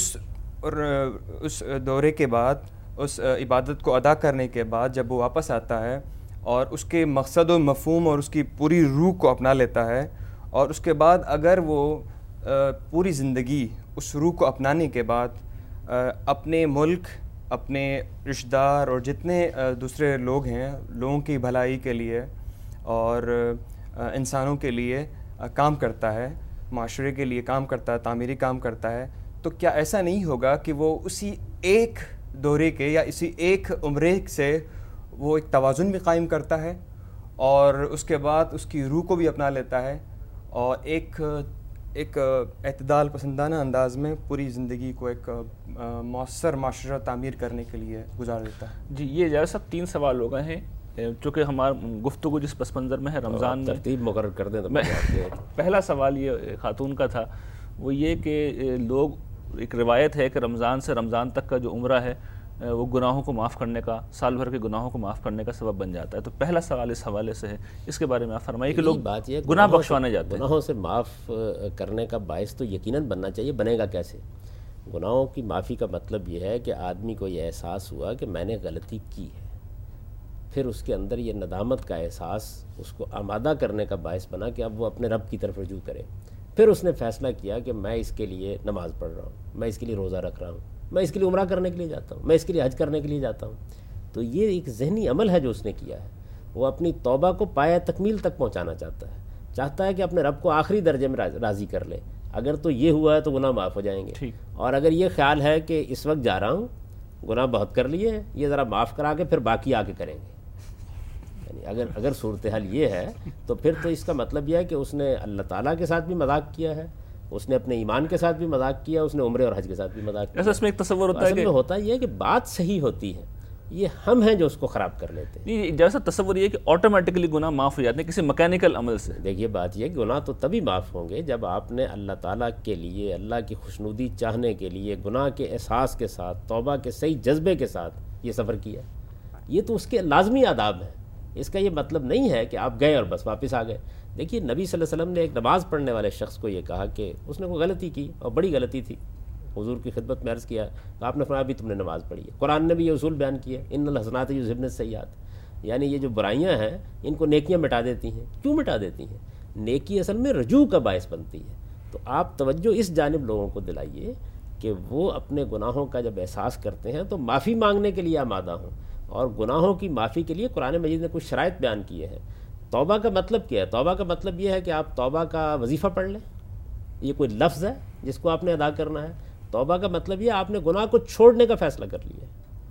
Speaker 7: اس دورے کے بعد، اس عبادت کو ادا کرنے کے بعد جب وہ واپس آتا ہے اور اس کے مقصد و مفہوم اور اس کی پوری روح کو اپنا لیتا ہے، اور اس کے بعد اگر وہ پوری زندگی اس روح کو اپنانے کے بعد اپنے ملک، اپنے رشتہ دار اور جتنے دوسرے لوگ ہیں، لوگوں کی بھلائی کے لیے اور انسانوں کے لیے کام کرتا ہے، معاشرے کے لیے کام کرتا ہے، تعمیری کام کرتا ہے، تو کیا ایسا نہیں ہوگا کہ وہ اسی ایک دورے کے یا اسی ایک عمرے سے وہ ایک توازن بھی قائم کرتا ہے اور اس کے بعد اس کی روح کو بھی اپنا لیتا ہے اور ایک اعتدال پسندانہ انداز میں پوری زندگی کو ایک مؤثر معاشرہ تعمیر کرنے کے لیے گزار دیتا ہے؟
Speaker 1: جی، یہ جیسا سب تین سوال ہو گئے ہیں. چونکہ ہمارا گفتگو جس پس منظر میں ہے رمضان میں،
Speaker 2: ترتیب مقرر کر دیں تو
Speaker 1: پہلا سوال یہ خاتون کا تھا. وہ یہ کہ لوگ، ایک روایت ہے کہ رمضان سے رمضان تک کا جو عمرہ ہے وہ گناہوں کو معاف کرنے کا، سال بھر کے گناہوں کو معاف کرنے کا سبب بن جاتا ہے. تو پہلا سوال اس حوالے سے ہے، اس کے بارے میں آپ فرمائیے کہ لوگ گناہ بخشوانے جاتے ہیں.
Speaker 2: گناہوں سے معاف کرنے کا باعث تو یقیناً بننا چاہیے. بنے گا کیسے؟ گناہوں کی معافی کا مطلب یہ ہے کہ آدمی کو یہ احساس ہوا کہ میں نے غلطی کی ہے، پھر اس کے اندر یہ ندامت کا احساس اس کو آمادہ کرنے کا باعث بنا کہ اب وہ اپنے رب کی طرف رجوع کرے. پھر اس نے فیصلہ کیا کہ میں اس کے لیے نماز پڑھ رہا ہوں، میں اس کے لیے روزہ رکھ رہا ہوں، میں اس کے لیے عمرہ کرنے کے لیے جاتا ہوں، میں اس کے لیے حج کرنے کے لیے جاتا ہوں. تو یہ ایک ذہنی عمل ہے جو اس نے کیا ہے. وہ اپنی توبہ کو پایہ تکمیل تک پہنچانا چاہتا ہے کہ اپنے رب کو آخری درجے میں راضی کر لے. اگر تو یہ ہوا ہے تو گناہ معاف ہو جائیں گے. اور اگر یہ خیال ہے کہ اس وقت جا رہا ہوں، گناہ بہت کر لیے ہیں، یہ ذرا معاف کرا کے پھر باقی آ کے کریں گے، یعنی اگر صورتحال یہ ہے تو پھر تو اس کا مطلب یہ ہے کہ اس نے اللہ تعالیٰ کے ساتھ بھی مذاق کیا ہے، اس نے اپنے ایمان کے ساتھ بھی مذاق کیا، اس نے عمرے اور حج کے ساتھ بھی مذاق کیا.
Speaker 1: اس میں ایک تصور ہوتا ہے کہ
Speaker 2: ہوتا یہ ہے کہ بات صحیح ہوتی ہے، یہ ہم ہیں جو اس کو خراب کر لیتے ہیں.
Speaker 1: جیسا تصور یہ ہے کہ آٹومیٹکلی گناہ معاف ہو جاتے ہیں کسی میکینیکل عمل سے.
Speaker 2: دیکھیے بات یہ ہے کہ گناہ تو تبھی معاف ہوں گے جب آپ نے اللہ تعالیٰ کے لیے، اللہ کی خوشنودی چاہنے کے لیے گناہ کے احساس کے ساتھ، توبہ کے صحیح جذبے کے ساتھ یہ سفر کیا. یہ تو اس کے لازمی آداب ہیں. اس کا یہ مطلب نہیں ہے کہ آپ گئے اور بس واپس آ گئے. دیکھیے نبی صلی اللہ علیہ وسلم نے ایک نماز پڑھنے والے شخص کو یہ کہا کہ اس نے کوئی غلطی کی اور بڑی غلطی تھی، حضور کی خدمت میں عرض کیا تو آپ نے فرمایا بھی تم نے نماز پڑھی ہے. قرآن نے بھی یہ اصول بیان کیا، ان الحسنات یذھبن السیئات، یعنی یہ جو برائیاں ہیں ان کو نیکیاں مٹا دیتی ہیں. کیوں مٹا دیتی ہیں؟ نیکی اصل میں رجوع کا باعث بنتی ہے. تو آپ توجہ اس جانب لوگوں کو دلائیے کہ وہ اپنے گناہوں کا جب احساس کرتے ہیں تو معافی مانگنے کے لیے آمادہ ہوں. اور گناہوں کی معافی کے لیے قرآن مجید نے کچھ شرائط بیان کیے ہیں. توبہ کا مطلب کیا ہے؟ توبہ کا مطلب یہ ہے کہ آپ توبہ کا وظیفہ پڑھ لیں. یہ کوئی لفظ ہے جس کو آپ نے ادا کرنا ہے. توبہ کا مطلب یہ آپ نے گناہ کو چھوڑنے کا فیصلہ کر لیا.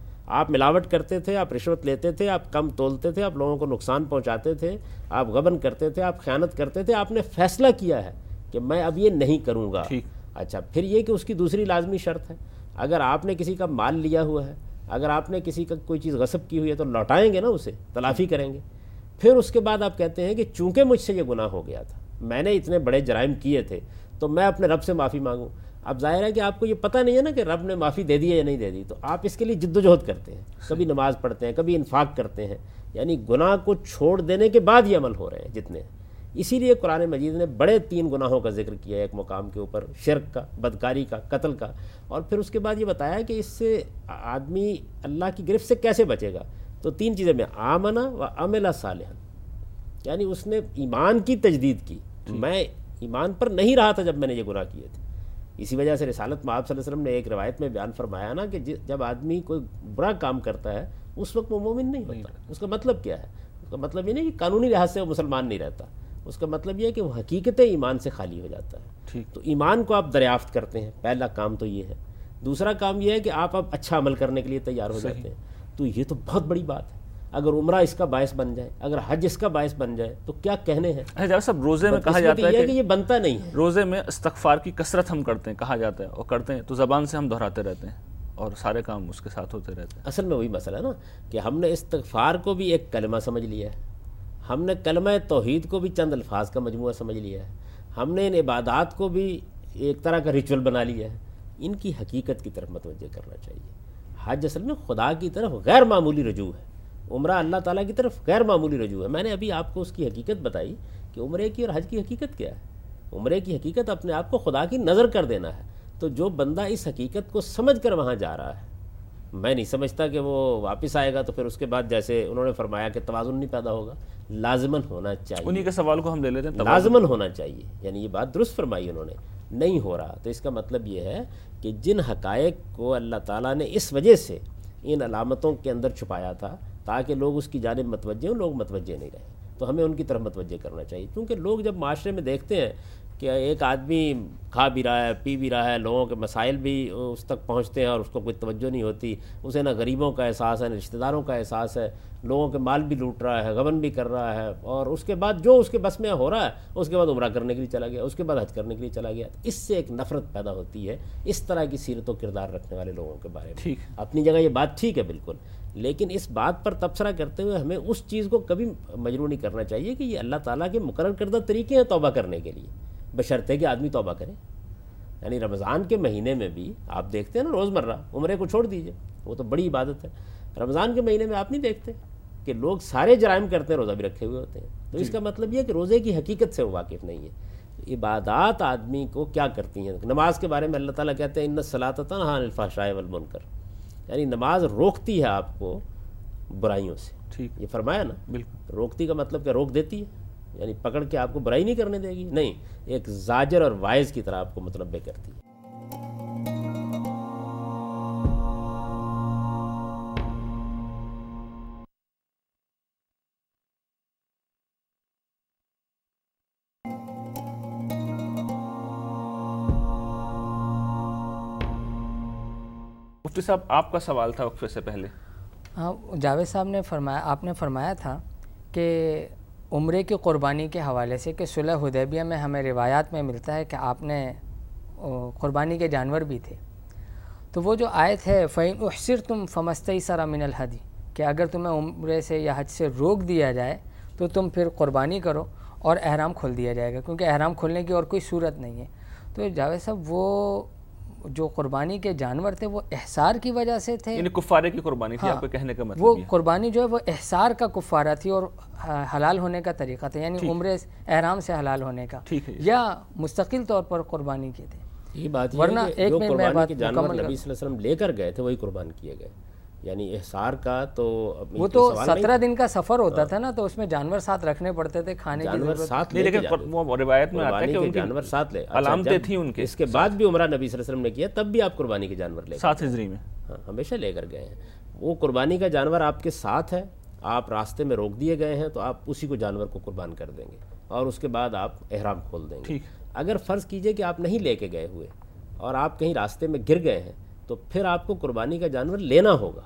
Speaker 2: آپ ملاوٹ کرتے تھے، آپ رشوت لیتے تھے، آپ کم تولتے تھے، آپ لوگوں کو نقصان پہنچاتے تھے، آپ غبن کرتے تھے، آپ خیانت کرتے تھے. آپ نے فیصلہ کیا ہے کہ میں اب یہ نہیں کروں گا. اچھا، پھر یہ کہ اس کی دوسری لازمی شرط ہے، اگر آپ نے کسی کا مال لیا ہوا ہے، اگر آپ نے کسی کا کوئی چیز غصب کی ہوئی ہے تو لوٹائیں گے نا، اسے تلافی کریں گے. پھر اس کے بعد آپ کہتے ہیں کہ چونکہ مجھ سے یہ گناہ ہو گیا تھا، میں نے اتنے بڑے جرائم کیے تھے، تو میں اپنے رب سے معافی مانگوں. اب ظاہر ہے کہ آپ کو یہ پتہ نہیں ہے نا کہ رب نے معافی دے دی ہے یا نہیں دے دی، تو آپ اس کے لیے جد و جہد کرتے ہیں، کبھی نماز پڑھتے ہیں، کبھی انفاق کرتے ہیں. یعنی گناہ کو چھوڑ دینے کے بعد یہ عمل ہو رہے ہیں جتنے. اسی لیے قرآن مجید نے بڑے 3 گناہوں کا ذکر کیا ہے ایک مقام کے اوپر، شرک کا، بدکاری کا، قتل کا، اور پھر اس کے بعد یہ بتایا کہ اس سے آدمی اللہ کی گرفت سے کیسے بچے گا. تو 3 چیزیں میں آمنا و عمل صالحا، یعنی اس نے ایمان کی تجدید کی. میں ایمان پر نہیں رہا تھا جب میں نے یہ گناہ کیے تھے. اسی وجہ سے رسالت مآب صلی اللہ علیہ وسلم نے ایک روایت میں بیان فرمایا نا کہ جب آدمی کوئی برا کام کرتا ہے اس وقت وہ مومن نہیں ہوتا. اس کا مطلب کیا ہے؟ اس کا مطلب یہ نہیں کہ قانونی لحاظ سے وہ مسلمان نہیں رہتا، اس کا مطلب یہ ہے کہ وہ حقیقت ایمان سے خالی ہو جاتا ہے. تو ایمان کو آپ دریافت کرتے ہیں، پہلا کام تو یہ ہے. دوسرا کام یہ ہے کہ آپ اب اچھا عمل کرنے کے لیے تیار ہو جاتے ہیں. تو یہ تو بہت بڑی بات ہے. اگر عمرہ اس کا باعث بن جائے، اگر حج اس کا باعث بن جائے تو کیا کہنے ہیں.
Speaker 1: جب سب روزے میں کہا جاتا ہے
Speaker 2: کہ یہ بنتا نہیں ہے،
Speaker 1: روزے میں استغفار کی کثرت ہم کرتے ہیں، کہا جاتا ہے، اور کرتے ہیں تو زبان سے ہم دہراتے رہتے ہیں اور سارے کام اس کے ساتھ ہوتے رہتے ہیں.
Speaker 2: اصل میں وہی مسئلہ ہے نا کہ ہم نے استغفار کو بھی ایک کلمہ سمجھ لیا ہے، ہم نے کلمہ توحید کو بھی چند الفاظ کا مجموعہ سمجھ لیا ہے، ہم نے ان عبادات کو بھی ایک طرح کا ریچول بنا لیا ہے. ان کی حقیقت کی طرف متوجہ کرنا چاہیے. حج اصل میں خدا کی طرف غیر معمولی رجوع ہے، عمرہ اللہ تعالیٰ کی طرف غیر معمولی رجوع ہے. میں نے ابھی آپ کو اس کی حقیقت بتائی کہ عمرے کی اور حج کی حقیقت کیا ہے. عمرے کی حقیقت اپنے آپ کو خدا کی نظر کر دینا ہے. تو جو بندہ اس حقیقت کو سمجھ کر وہاں جا رہا ہے، میں نہیں سمجھتا کہ وہ واپس آئے گا تو پھر اس کے بعد جیسے انہوں نے فرمایا کہ توازن نہیں پیدا ہوگا. لازماً ہونا چاہیے.
Speaker 1: انہی کے سوال کو ہم لے لیتے ہیں،
Speaker 2: لازماً ہونا چاہیے. یعنی یہ بات درست فرمائی انہوں نے، نہیں ہو رہا. تو اس کا مطلب یہ ہے کہ جن حقائق کو اللہ تعالیٰ نے اس وجہ سے ان علامتوں کے اندر چھپایا تھا تاکہ لوگ اس کی جانب متوجہ ہوں، لوگ متوجہ نہیں رہے. تو ہمیں ان کی طرف متوجہ کرنا چاہیے. کیونکہ لوگ جب معاشرے میں دیکھتے ہیں کہ ایک آدمی کھا بھی رہا ہے، پی بھی رہا ہے، لوگوں کے مسائل بھی اس تک پہنچتے ہیں اور اس کو کوئی توجہ نہیں ہوتی، اسے نہ غریبوں کا احساس ہے، نہ رشتہ داروں کا احساس ہے، لوگوں کے مال بھی لوٹ رہا ہے، غبن بھی کر رہا ہے، اور اس کے بعد جو اس کے بس میں ہو رہا ہے اس کے بعد عمرہ کرنے کے لیے چلا گیا، اس کے بعد حج کرنے کے لیے چلا گیا. اس سے ایک نفرت پیدا ہوتی ہے اس طرح کی سیرت و کردار رکھنے والے لوگوں کے بارے میں. اپنی جگہ یہ بات ٹھیک ہے بالکل، لیکن اس بات پر تبصرہ کرتے ہوئے ہمیں اس چیز کو کبھی مجروح نہیں کرنا چاہیے کہ یہ اللہ تعالیٰ کے مقرر کردہ طریقے ہیں توبہ کرنے کے لیے، بشرطے کہ آدمی توبہ کرے. یعنی رمضان کے مہینے میں بھی آپ دیکھتے ہیں نا روزمرہ، عمرے کو چھوڑ دیجئے، وہ تو بڑی عبادت ہے، رمضان کے مہینے میں آپ نہیں دیکھتے کہ لوگ سارے جرائم کرتے ہیں، روزہ بھی رکھے ہوئے ہوتے ہیں. تو اس کا مطلب یہ کہ روزے کی حقیقت سے وہ واقف نہیں ہے. عبادات آدمی کو کیا کرتی ہیں؟ نماز کے بارے میں اللہ تعالیٰ کہتے ہیں ان الصلاۃ تنہیٰ عن الفحشاء والمنکر، یعنی نماز روکتی ہے آپ کو برائیوں سے.
Speaker 1: ٹھیک،
Speaker 2: یہ فرمایا نا.
Speaker 1: بالکل.
Speaker 2: روکتی کا مطلب کہ روک دیتی ہے، یعنی پکڑ کے آپ کو برائی نہیں کرنے دے گی، نہیں، ایک زاجر اور وائز کی طرح آپ کو متنبہ کرتی ہے.
Speaker 1: مفتی صاحب آپ کا سوال تھا وقفے سے پہلے.
Speaker 4: ہاں، جاوید صاحب نے فرمایا، آپ نے فرمایا تھا کہ عمرے کی قربانی کے حوالے سے کہ صلح حدیبیہ میں ہمیں روایات میں ملتا ہے کہ آپ نے قربانی کے جانور بھی تھے. تو وہ جو آیت ہے فَإِنْ أُحْصِرْتُمْ فَمَا اسْتَيْسَرَ مِنَ الْهَدْيِ، کہ اگر تمہیں عمرے سے یا حج سے روک دیا جائے تو تم پھر قربانی کرو اور احرام کھول دیا جائے گا، کیونکہ احرام کھولنے کی اور کوئی صورت نہیں ہے. تو جاوید صاحب وہ جو قربانی کے جانور تھے وہ احصار کی وجہ سے تھے،
Speaker 1: یعنی کفارے کی قربانی تھی، آپ کے کہنے کا مطلب
Speaker 4: وہ
Speaker 1: یہ ہے.
Speaker 4: قربانی جو ہے وہ احصار کا کفارہ تھی اور حلال ہونے کا طریقہ تھا، یعنی عمرے احرام سے حلال ہونے کا،
Speaker 1: ٹھیک ہے،
Speaker 4: یا مستقل طور پر قربانی کے تھے.
Speaker 2: یہ بات یہ
Speaker 4: ورنہ
Speaker 2: ہے کہ
Speaker 4: ایک
Speaker 2: جو
Speaker 4: منٹ میں
Speaker 2: قربانی
Speaker 4: بات
Speaker 2: کے جانور
Speaker 4: مکمل
Speaker 2: نبی صلی اللہ علیہ وسلم لے کر گئے تھے وہی قربان کیے گئے. یعنی احصار کا تو
Speaker 4: وہ تو 17 دن کا سفر ہوتا تھا نا، تو اس میں جانور ساتھ رکھنے پڑتے تھے، کھانے کی
Speaker 2: جانور
Speaker 4: ضرورت.
Speaker 2: ساتھ
Speaker 1: نہیں،
Speaker 2: لے کے
Speaker 1: لیکن وہ روایت میں آتا ہے کہ ان کی
Speaker 2: جانور ساتھ لے،
Speaker 1: علامتیں تھیں ان کے.
Speaker 2: اس کے بعد بھی عمرہ نبی صلی اللہ علیہ وسلم نے کیا، تب بھی آپ قربانی کے جانور لے
Speaker 1: 7 ہجری میں.
Speaker 2: ہاں، ہمیشہ لے کر گئے ہیں. وہ قربانی کا جانور آپ کے ساتھ ہے، آپ راستے میں روک دیے گئے ہیں تو آپ اسی کو جانور کو قربان کر دیں گے اور اس کے بعد آپ احرام کھول دیں گے.
Speaker 1: ٹھیک.
Speaker 2: اگر فرض کیجئے کہ آپ نہیں لے کے گئے ہوئے اور آپ کہیں راستے میں گر گئے ہیں تو پھر آپ کو قربانی کا جانور لینا ہوگا.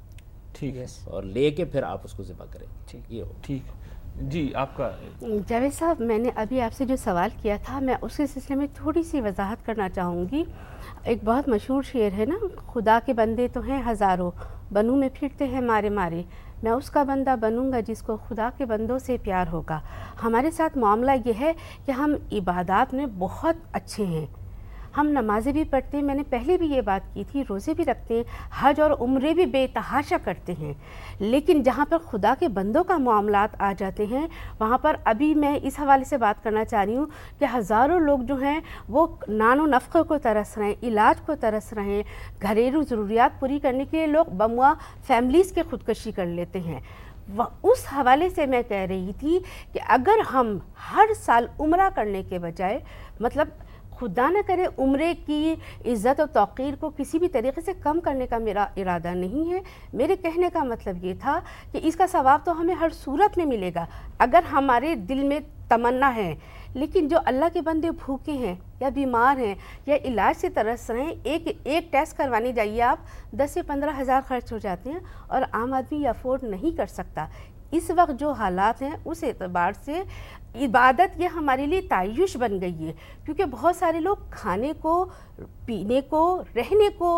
Speaker 1: ٹھیک ہے،
Speaker 2: اور لے کے پھر آپ اس کو ذبح کریں. یہ ہو.
Speaker 1: ٹھیک. جی آپ کا.
Speaker 3: جاوید صاحب، میں نے ابھی آپ سے جو سوال کیا تھا میں اس کے سلسلے میں تھوڑی سی وضاحت کرنا چاہوں گی. ایک بہت مشہور شعر ہے نا، خدا کے بندے تو ہیں ہزاروں، بنوں میں پھرتے ہیں مارے مارے، میں اس کا بندہ بنوں گا جس کو خدا کے بندوں سے پیار ہوگا. ہمارے ساتھ معاملہ یہ ہے کہ ہم عبادات میں بہت اچھے ہیں، ہم نمازیں بھی پڑھتے ہیں، میں نے پہلے بھی یہ بات کی تھی، روزے بھی رکھتے ہیں، حج اور عمرے بھی بے تحاشا کرتے ہیں. لیکن جہاں پر خدا کے بندوں کا معاملات آ جاتے ہیں وہاں پر ابھی میں اس حوالے سے بات کرنا چاہ رہی ہوں کہ ہزاروں لوگ جو ہیں وہ نان و نفقے کو ترس رہے ہیں، علاج کو ترس رہے ہیں، گھریلو ضروریات پوری کرنے کے لیے لوگ بموا فیملیز کے خودکشی کر لیتے ہیں. اس حوالے سے میں کہہ رہی تھی کہ اگر ہم ہر سال عمرہ کرنے کے بجائے، مطلب خدا نہ کرے عمرے کی عزت و توقیر کو کسی بھی طریقے سے کم کرنے کا میرا ارادہ نہیں ہے، میرے کہنے کا مطلب یہ تھا کہ اس کا ثواب تو ہمیں ہر صورت میں ملے گا اگر ہمارے دل میں تمنا ہے. لیکن جو اللہ کے بندے بھوکے ہیں یا بیمار ہیں یا علاج سے ترس رہے ہیں، ایک ٹیسٹ کروانے جائیے آپ 10 سے 15 ہزار خرچ ہو جاتے ہیں اور عام آدمی یہ افورڈ نہیں کر سکتا. اس وقت جو حالات ہیں اس اعتبار سے عبادت یہ ہمارے لیے تعیش بن گئی ہے، کیونکہ بہت سارے لوگ کھانے کو، پینے کو، رہنے کو،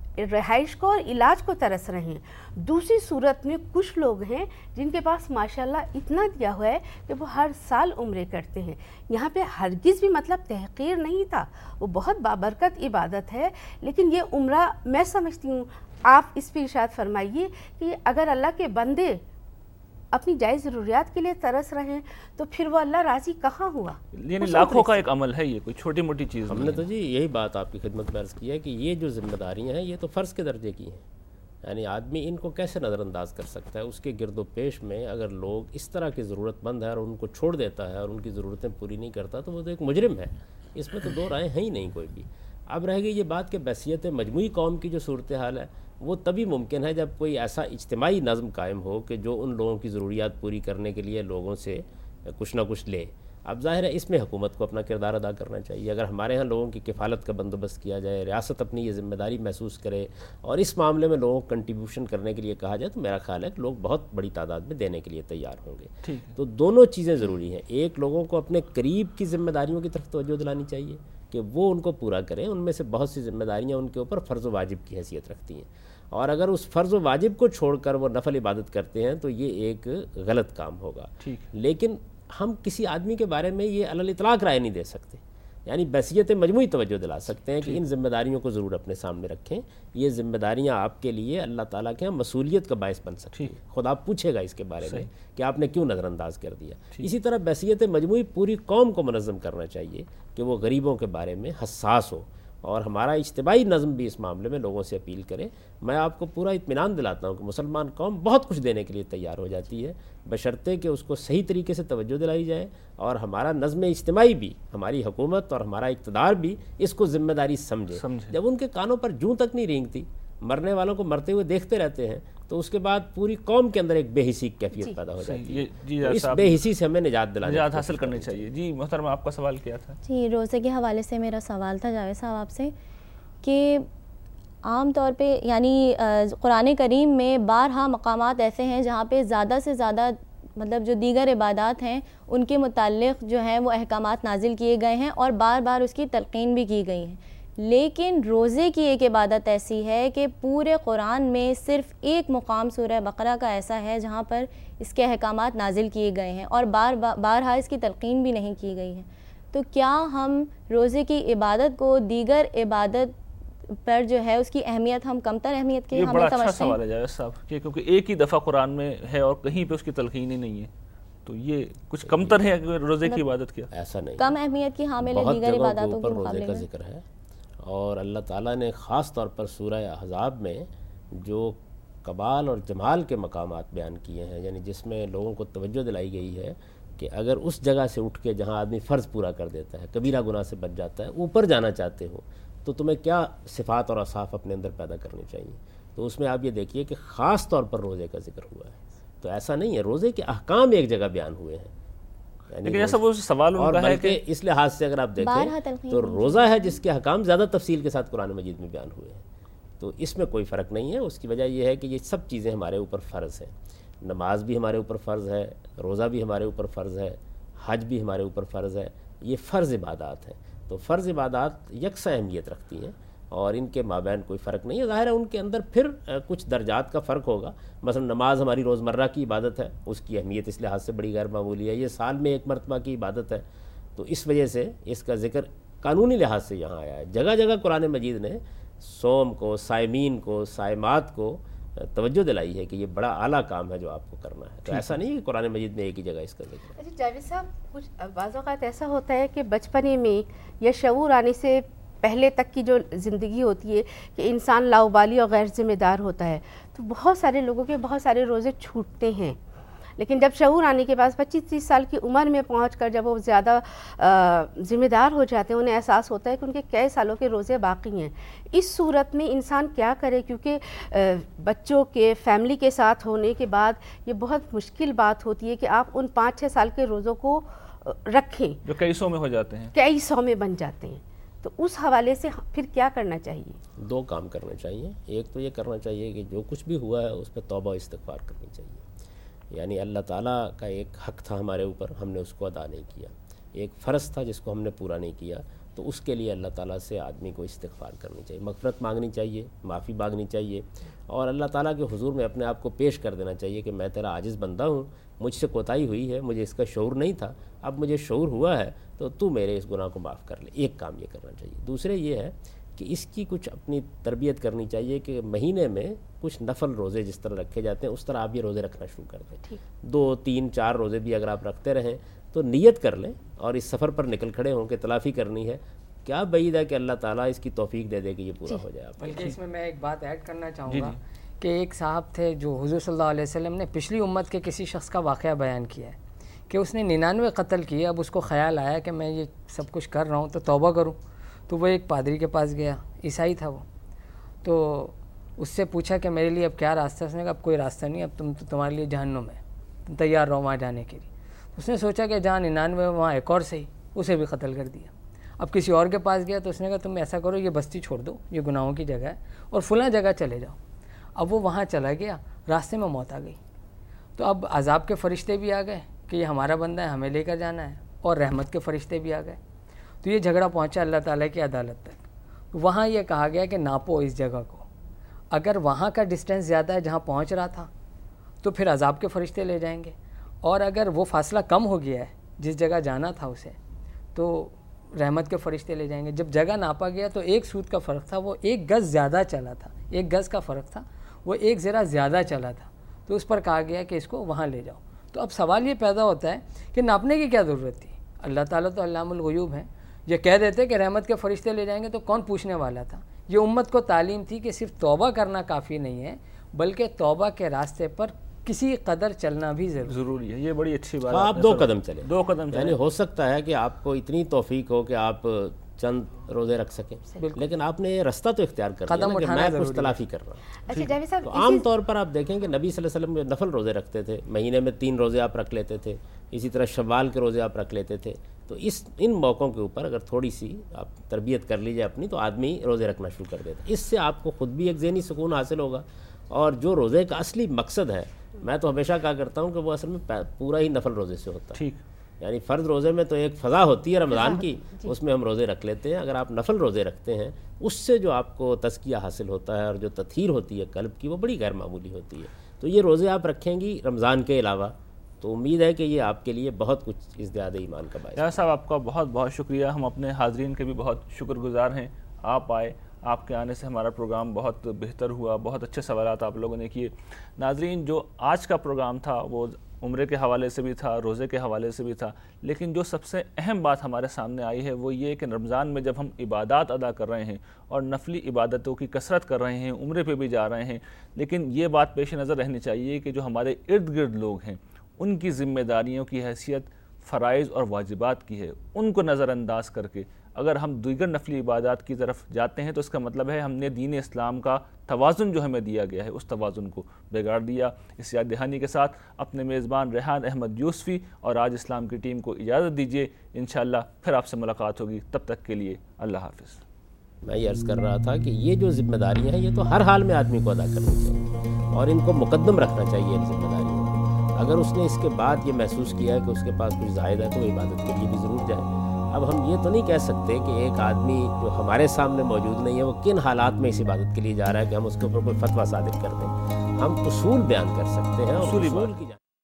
Speaker 3: رہائش کو اور علاج کو ترس رہے ہیں. دوسری صورت میں کچھ لوگ ہیں جن کے پاس ماشاءاللہ اتنا دیا ہوا ہے کہ وہ ہر سال عمرے کرتے ہیں. یہاں پہ ہرگز بھی مطلب تحقیر نہیں تھا، وہ بہت بابرکت عبادت ہے. لیکن یہ عمرہ میں سمجھتی ہوں، آپ اس پہ ارشاد فرمائیے کہ اگر اللہ کے بندے اپنی جائز ضروریات کے لیے ترس رہے ہیں تو پھر وہ اللہ راضی کہاں ہوا؟
Speaker 1: یعنی لاکھوں کا ایک عمل ہے، یہ کوئی چھوٹی موٹی چیز
Speaker 2: ہم نے تو جی یہی بات آپ کی خدمت میں عرض کی ہے کہ یہ جو ذمہ داریاں ہیں یہ تو فرض کے درجے کی ہیں. یعنی آدمی ان کو کیسے نظر انداز کر سکتا ہے؟ اس کے گرد و پیش میں اگر لوگ اس طرح کی ضرورت مند ہے اور ان کو چھوڑ دیتا ہے اور ان کی ضرورتیں پوری نہیں کرتا تو وہ تو ایک مجرم ہے. اس میں تو دو رائے ہیں ہی نہیں کوئی بھی. اب رہ گئی یہ بات کہ بحیثیت مجموعی قوم کی جو صورتحال ہے وہ تبھی ممکن ہے جب کوئی ایسا اجتماعی نظم قائم ہو کہ جو ان لوگوں کی ضروریات پوری کرنے کے لیے لوگوں سے کچھ نہ کچھ لے. اب ظاہر ہے اس میں حکومت کو اپنا کردار ادا کرنا چاہیے. اگر ہمارے ہاں لوگوں کی کفالت کا بندوبست کیا جائے، ریاست اپنی یہ ذمہ داری محسوس کرے اور اس معاملے میں لوگوں کو کنٹریبیوشن کرنے کے لیے کہا جائے تو میرا خیال ہے کہ لوگ بہت بڑی تعداد میں دینے کے لیے تیار ہوں گے. تو دونوں چیزیں ضروری ہیں. ایک لوگوں کو اپنے قریب کی ذمہ داریوں کی طرف توجہ دلانی چاہیے کہ وہ ان کو پورا کریں. ان میں سے بہت سی ذمہ داریاں ان کے اوپر فرض و واجب کی حیثیت رکھتی ہیں اور اگر اس فرض و واجب کو چھوڑ کر وہ نفل عبادت کرتے ہیں تو یہ ایک غلط کام ہوگا. لیکن ہم کسی آدمی کے بارے میں یہ علی الاطلاق رائے نہیں دے سکتے یعنی بحثیت مجموعی توجہ دلا سکتے ہیں کہ ان ذمہ داریوں کو ضرور اپنے سامنے رکھیں. یہ ذمہ داریاں آپ کے لیے اللہ تعالیٰ کے یہاں مسئولیت کا باعث بن سکتی ہیں. خدا پوچھے گا اس کے بارے میں کہ آپ نے کیوں نظر انداز کر دیا. اسی طرح بحثیت مجموعی پوری قوم کو منظم کرنا چاہیے کہ وہ غریبوں کے بارے میں حساس ہو, اور ہمارا اجتماعی نظم بھی اس معاملے میں لوگوں سے اپیل کرے. میں آپ کو پورا اطمینان دلاتا ہوں کہ مسلمان قوم بہت کچھ دینے کے لیے تیار ہو جاتی ہے, بشرطے کہ اس کو صحیح طریقے سے توجہ دلائی جائے, اور ہمارا نظم اجتماعی بھی, ہماری حکومت اور ہمارا اقتدار بھی اس کو ذمہ داری سمجھے. جب ان کے کانوں پر جوں تک نہیں رینگتی, مرنے والوں کو مرتے ہوئے دیکھتے رہتے ہیں, تو اس کے بعد پوری قوم کے اندر ایک بے حسی کیفیت پیدا ہو جاتی ہے. اس بے حسی سے ہمیں نجات
Speaker 1: حاصل کرنی چاہیے. جی محترمہ, آپ کا سوال کیا تھا؟
Speaker 6: جی, روزے کے حوالے سے میرا سوال تھا جاوید صاحب آپ سے کہ عام طور پہ یعنی قرآن کریم میں بارہا مقامات ایسے ہیں جہاں پہ زیادہ سے زیادہ مطلب جو دیگر عبادات ہیں ان کے متعلق جو ہیں وہ احکامات نازل کیے گئے ہیں اور بار بار اس کی تلقین بھی کی گئی ہیں. لیکن روزے کی ایک عبادت ایسی ہے کہ پورے قرآن میں صرف ایک مقام سورہ بقرہ کا ایسا ہے جہاں پر اس کے احکامات نازل کیے گئے ہیں اور بارہا اس کی تلقین بھی نہیں کی گئی ہے. تو کیا ہم روزے کی عبادت کو دیگر عبادت پر جو ہے اس کی اہمیت ہم کمتر اہمیت کے ہمیں سمجھتے ہیں؟
Speaker 1: یہ بڑا اچھا سوال ہے جاوید صاحب, کیونکہ ایک ہی دفعہ قرآن میں ہے اور کہیں پہ اس کی تلقین ہی نہیں ہے, تو یہ کچھ کمتر ہے روزے کی عبادت کیا؟
Speaker 2: ایسا نہیں,
Speaker 6: کم اہمیت کی حامل ہے دیگر عبادتوں کے مقابلے
Speaker 2: میں. روزے کا ذکر ہے, اور اللہ تعالیٰ نے خاص طور پر سورہ احزاب میں جو کمال اور جمال کے مقامات بیان کیے ہیں, یعنی جس میں لوگوں کو توجہ دلائی گئی ہے کہ اگر اس جگہ سے اٹھ کے جہاں آدمی فرض پورا کر دیتا ہے, کبیرہ گناہ سے بچ جاتا ہے, اوپر جانا چاہتے ہو تو تمہیں کیا صفات اور اوصاف اپنے اندر پیدا کرنی چاہیے. تو اس میں آپ یہ دیکھیے کہ خاص طور پر روزے کا ذکر ہوا ہے. تو ایسا نہیں ہے, روزے کے احکام ایک جگہ بیان ہوئے ہیں,
Speaker 1: لیکن ایسا وہ سوال ان کا ہے کہ
Speaker 2: اس لحاظ سے اگر آپ دیکھیں تو روزہ ہے جس کے احکام زیادہ تفصیل کے ساتھ قرآن مجید میں بیان ہوئے ہیں. تو اس میں کوئی فرق نہیں ہے. اس کی وجہ یہ ہے کہ یہ سب چیزیں ہمارے اوپر فرض ہیں. نماز بھی ہمارے اوپر فرض ہے, روزہ بھی ہمارے اوپر فرض ہے, حج بھی ہمارے اوپر فرض ہے. یہ فرض عبادات ہیں. تو فرض عبادات یکساں اہمیت رکھتی ہیں اور ان کے مابین کوئی فرق نہیں ہے. ظاہر ہے ان کے اندر پھر کچھ درجات کا فرق ہوگا. مثلا نماز ہماری روزمرہ کی عبادت ہے, اس کی اہمیت اس لحاظ سے بڑی غیر معمولی ہے. یہ سال میں ایک مرتبہ کی عبادت ہے, تو اس وجہ سے اس کا ذکر قانونی لحاظ سے یہاں آیا ہے. جگہ جگہ قرآن مجید نے صوم کو, صائمین کو, صائمات کو توجہ دلائی ہے کہ یہ بڑا اعلیٰ کام ہے جو آپ کو کرنا ہے. تو ایسا نہیں ہے کہ قرآن مجید میں ایک ہی جگہ اس کا ذکر ہے.
Speaker 3: جاوید صاحب, کچھ بعض اوقات ایسا ہوتا ہے کہ بچپنے میں یا شعور آنے سے پہلے تک کی جو زندگی ہوتی ہے کہ انسان لاؤبالی اور غیر ذمہ دار ہوتا ہے, تو بہت سارے لوگوں کے بہت سارے روزے چھوٹتے ہیں. لیکن جب شعور آنے کے بعد 25-30 سال کی عمر میں پہنچ کر جب وہ زیادہ ذمہ دار ہو جاتے ہیں, انہیں احساس ہوتا ہے کہ ان کے کئی سالوں کے روزے باقی ہیں. اس صورت میں انسان کیا کرے, کیونکہ بچوں کے فیملی کے ساتھ ہونے کے بعد یہ بہت مشکل بات ہوتی ہے کہ آپ ان 5-6 سال کے روزوں کو رکھیں
Speaker 1: جو کئی سو میں ہو جاتے ہیں,
Speaker 3: کئی سو میں بن جاتے ہیں. تو اس حوالے سے پھر کیا کرنا چاہیے؟
Speaker 2: 2 کام کرنے چاہیے. ایک تو یہ کرنا چاہیے کہ جو کچھ بھی ہوا ہے اس پہ توبہ و استغفار کرنی چاہیے. یعنی اللہ تعالیٰ کا ایک حق تھا ہمارے اوپر, ہم نے اس کو ادا نہیں کیا. ایک فرض تھا جس کو ہم نے پورا نہیں کیا, تو اس کے لیے اللہ تعالیٰ سے آدمی کو استغفار کرنی چاہیے, مغفرت مانگنی چاہیے, معافی مانگنی چاہیے, اور اللہ تعالیٰ کے حضور میں اپنے آپ کو پیش کر دینا چاہیے کہ میں تیرا عاجز بندہ ہوں, مجھ سے کوتاہی ہوئی ہے, مجھے اس کا شعور نہیں تھا, اب مجھے شعور ہوا ہے, تو میرے اس گناہ کو معاف کر لے. ایک کام یہ کرنا چاہیے. دوسرے یہ ہے کہ اس کی کچھ اپنی تربیت کرنی چاہیے کہ مہینے میں کچھ نفل روزے جس طرح رکھے جاتے ہیں اس طرح آپ یہ روزے رکھنا شروع کر دیں. 2, 3, 4 روزے بھی اگر آپ رکھتے رہیں تو نیت کر لیں اور اس سفر پر نکل کھڑے ہوں کہ تلافی کرنی ہے. کیا بعید ہے کہ اللہ تعالیٰ اس کی توفیق دے دے کہ یہ پورا ہو جائے.
Speaker 4: بلکہ اس میں ایک بات ایڈ کرنا چاہوں گا کہ ایک صاحب تھے جو حضور صلی اللہ علیہ وسلم نے پچھلی امت کے کسی شخص کا واقعہ بیان کیا ہے کہ اس نے 99 قتل کیے. اب اس کو خیال آیا کہ میں یہ سب کچھ کر رہا ہوں تو توبہ کروں. تو وہ ایک پادری کے پاس گیا, عیسائی تھا وہ, تو اس سے پوچھا کہ میرے لیے اب کیا راستہ ہے. اس نے کہا اب کوئی راستہ نہیں, اب تمہارے لیے جہنم ہے, تم تیار رہو وہاں جانے کے لیے. اس نے سوچا کہ جہاں 99 وہاں ایک اور صحیح, اسے بھی قتل کر دیا. اب کسی اور کے پاس گیا تو اس نے کہا تم ایسا کرو, یہ بستی چھوڑ دو, یہ گناہوں کی جگہ ہے, اور فلاں جگہ چلے جاؤ. اب وہ وہاں چلا گیا, راستے میں موت آ گئی. تو اب عذاب کے فرشتے بھی آ گئے کہ یہ ہمارا بندہ ہے, ہمیں لے کر جانا ہے, اور رحمت کے فرشتے بھی آ گئے. تو یہ جھگڑا پہنچا اللہ تعالیٰ کی عدالت تک. وہاں یہ کہا گیا کہ ناپو اس جگہ کو, اگر وہاں کا ڈسٹینس زیادہ ہے جہاں پہنچ رہا تھا تو پھر عذاب کے فرشتے لے جائیں گے, اور اگر وہ فاصلہ کم ہو گیا ہے جس جگہ جانا تھا اسے, تو رحمت کے فرشتے لے جائیں گے. جب جگہ ناپا گیا تو ایک سود کا فرق تھا, وہ 1 گز زیادہ چلا تھا, 1 گز کا فرق تھا, وہ 1 ذرا زیادہ چلا تھا, تو اس پر کہا گیا کہ اس کو وہاں لے جاؤ. تو اب سوال یہ پیدا ہوتا ہے کہ ناپنے کی کیا ضرورت تھی؟ اللہ تعالیٰ تو علام الغیوب ہیں, یہ کہہ دیتے کہ رحمت کے فرشتے لے جائیں گے تو کون پوچھنے والا تھا. یہ امت کو تعلیم تھی کہ صرف توبہ کرنا کافی نہیں ہے, بلکہ توبہ کے راستے پر کسی قدر چلنا بھی
Speaker 1: ضروری ہے. یہ بڑی اچھی بات.
Speaker 2: آپ 2 قدم چلیں,
Speaker 1: 2 قدم
Speaker 2: یعنی ہو سکتا ہے کہ آپ کو اتنی توفیق ہو کہ آپ چند روزے رکھ سکیں, لیکن آپ نے یہ رستہ تو اختیار کر لیا کہ میں کچھ تلافی کر رہا ہوں.
Speaker 3: اچھا جاوید صاحب,
Speaker 2: تو عام طور پر آپ دیکھیں کہ نبی صلی اللہ علیہ وسلم نفل روزے رکھتے تھے, مہینے میں 3 روزے آپ رکھ لیتے تھے, اسی طرح شوال کے روزے آپ رکھ لیتے تھے. تو ان موقعوں کے اوپر اگر تھوڑی سی آپ تربیت کر لیجیے اپنی, تو آدمی روزے رکھنا شروع کر دیتا ہے. اس سے آپ کو خود بھی ایک ذہنی سکون حاصل ہوگا, اور جو روزے کا اصلی مقصد ہے, میں تو ہمیشہ کہا کرتا ہوں کہ وہ اصل میں پورا ہی نفل روزے سے ہوتا ہے.
Speaker 1: ٹھیک,
Speaker 2: یعنی فرض روزے میں تو ایک فضا ہوتی ہے رمضان کی, اس میں ہم روزے رکھ لیتے ہیں. اگر آپ نفل روزے رکھتے ہیں, اس سے جو آپ کو تزکیہ حاصل ہوتا ہے اور جو تطہیر ہوتی ہے قلب کی, وہ بڑی غیر معمولی ہوتی ہے. تو یہ روزے آپ رکھیں گی رمضان کے علاوہ, تو امید ہے کہ یہ آپ کے لیے بہت کچھ ازدیاد ایمان کا باعث ہے.
Speaker 1: صاحب آپ کا بہت بہت شکریہ. ہم اپنے حاضرین کے بھی بہت شکر گزار ہیں. آپ آئے, آپ کے آنے سے ہمارا پروگرام بہت بہتر ہوا, بہت اچھے سوالات آپ لوگوں نے کیے. ناظرین, جو آج کا پروگرام تھا وہ عمرے کے حوالے سے بھی تھا, روزے کے حوالے سے بھی تھا, لیکن جو سب سے اہم بات ہمارے سامنے آئی ہے وہ یہ کہ رمضان میں جب ہم عبادات ادا کر رہے ہیں اور نفلی عبادتوں کی کثرت کر رہے ہیں, عمرے پہ بھی جا رہے ہیں, لیکن یہ بات پیش نظر رہنی چاہیے کہ جو ہمارے ارد گرد لوگ ہیں ان کی ذمہ داریوں کی حیثیت فرائض اور واجبات کی ہے. ان کو نظر انداز کر کے اگر ہم دیگر نفلی عبادات کی طرف جاتے ہیں تو اس کا مطلب ہے ہم نے دین اسلام کا توازن جو ہمیں دیا گیا ہے اس توازن کو بگاڑ دیا. اس یاد دہانی کے ساتھ اپنے میزبان ریحان احمد یوسفی اور راج اسلام کی ٹیم کو اجازت دیجیے. انشاءاللہ پھر آپ سے ملاقات ہوگی, تب تک کے لیے اللہ حافظ.
Speaker 2: میں یہ عرض کر رہا تھا کہ یہ جو ذمہ داریاں ہیں یہ تو ہر حال میں آدمی کو ادا کرنی چاہیے, اور ان کو مقدم رکھنا چاہیے ان ذمہ داریوں کو. اگر اس نے اس کے بعد یہ محسوس کیا ہے کہ اس کے پاس کچھ زائد ہے تو وہ عبادت کے لیے بھی ضرور جائے. اب ہم یہ تو نہیں کہہ سکتے کہ ایک آدمی جو ہمارے سامنے موجود نہیں ہے وہ کن حالات میں اس عبادت کے لیے جا رہا ہے کہ ہم اس کے اوپر کوئی فتویٰ صادر کر دیں. ہم اصول بیان کر سکتے ہیں, اور اصول کی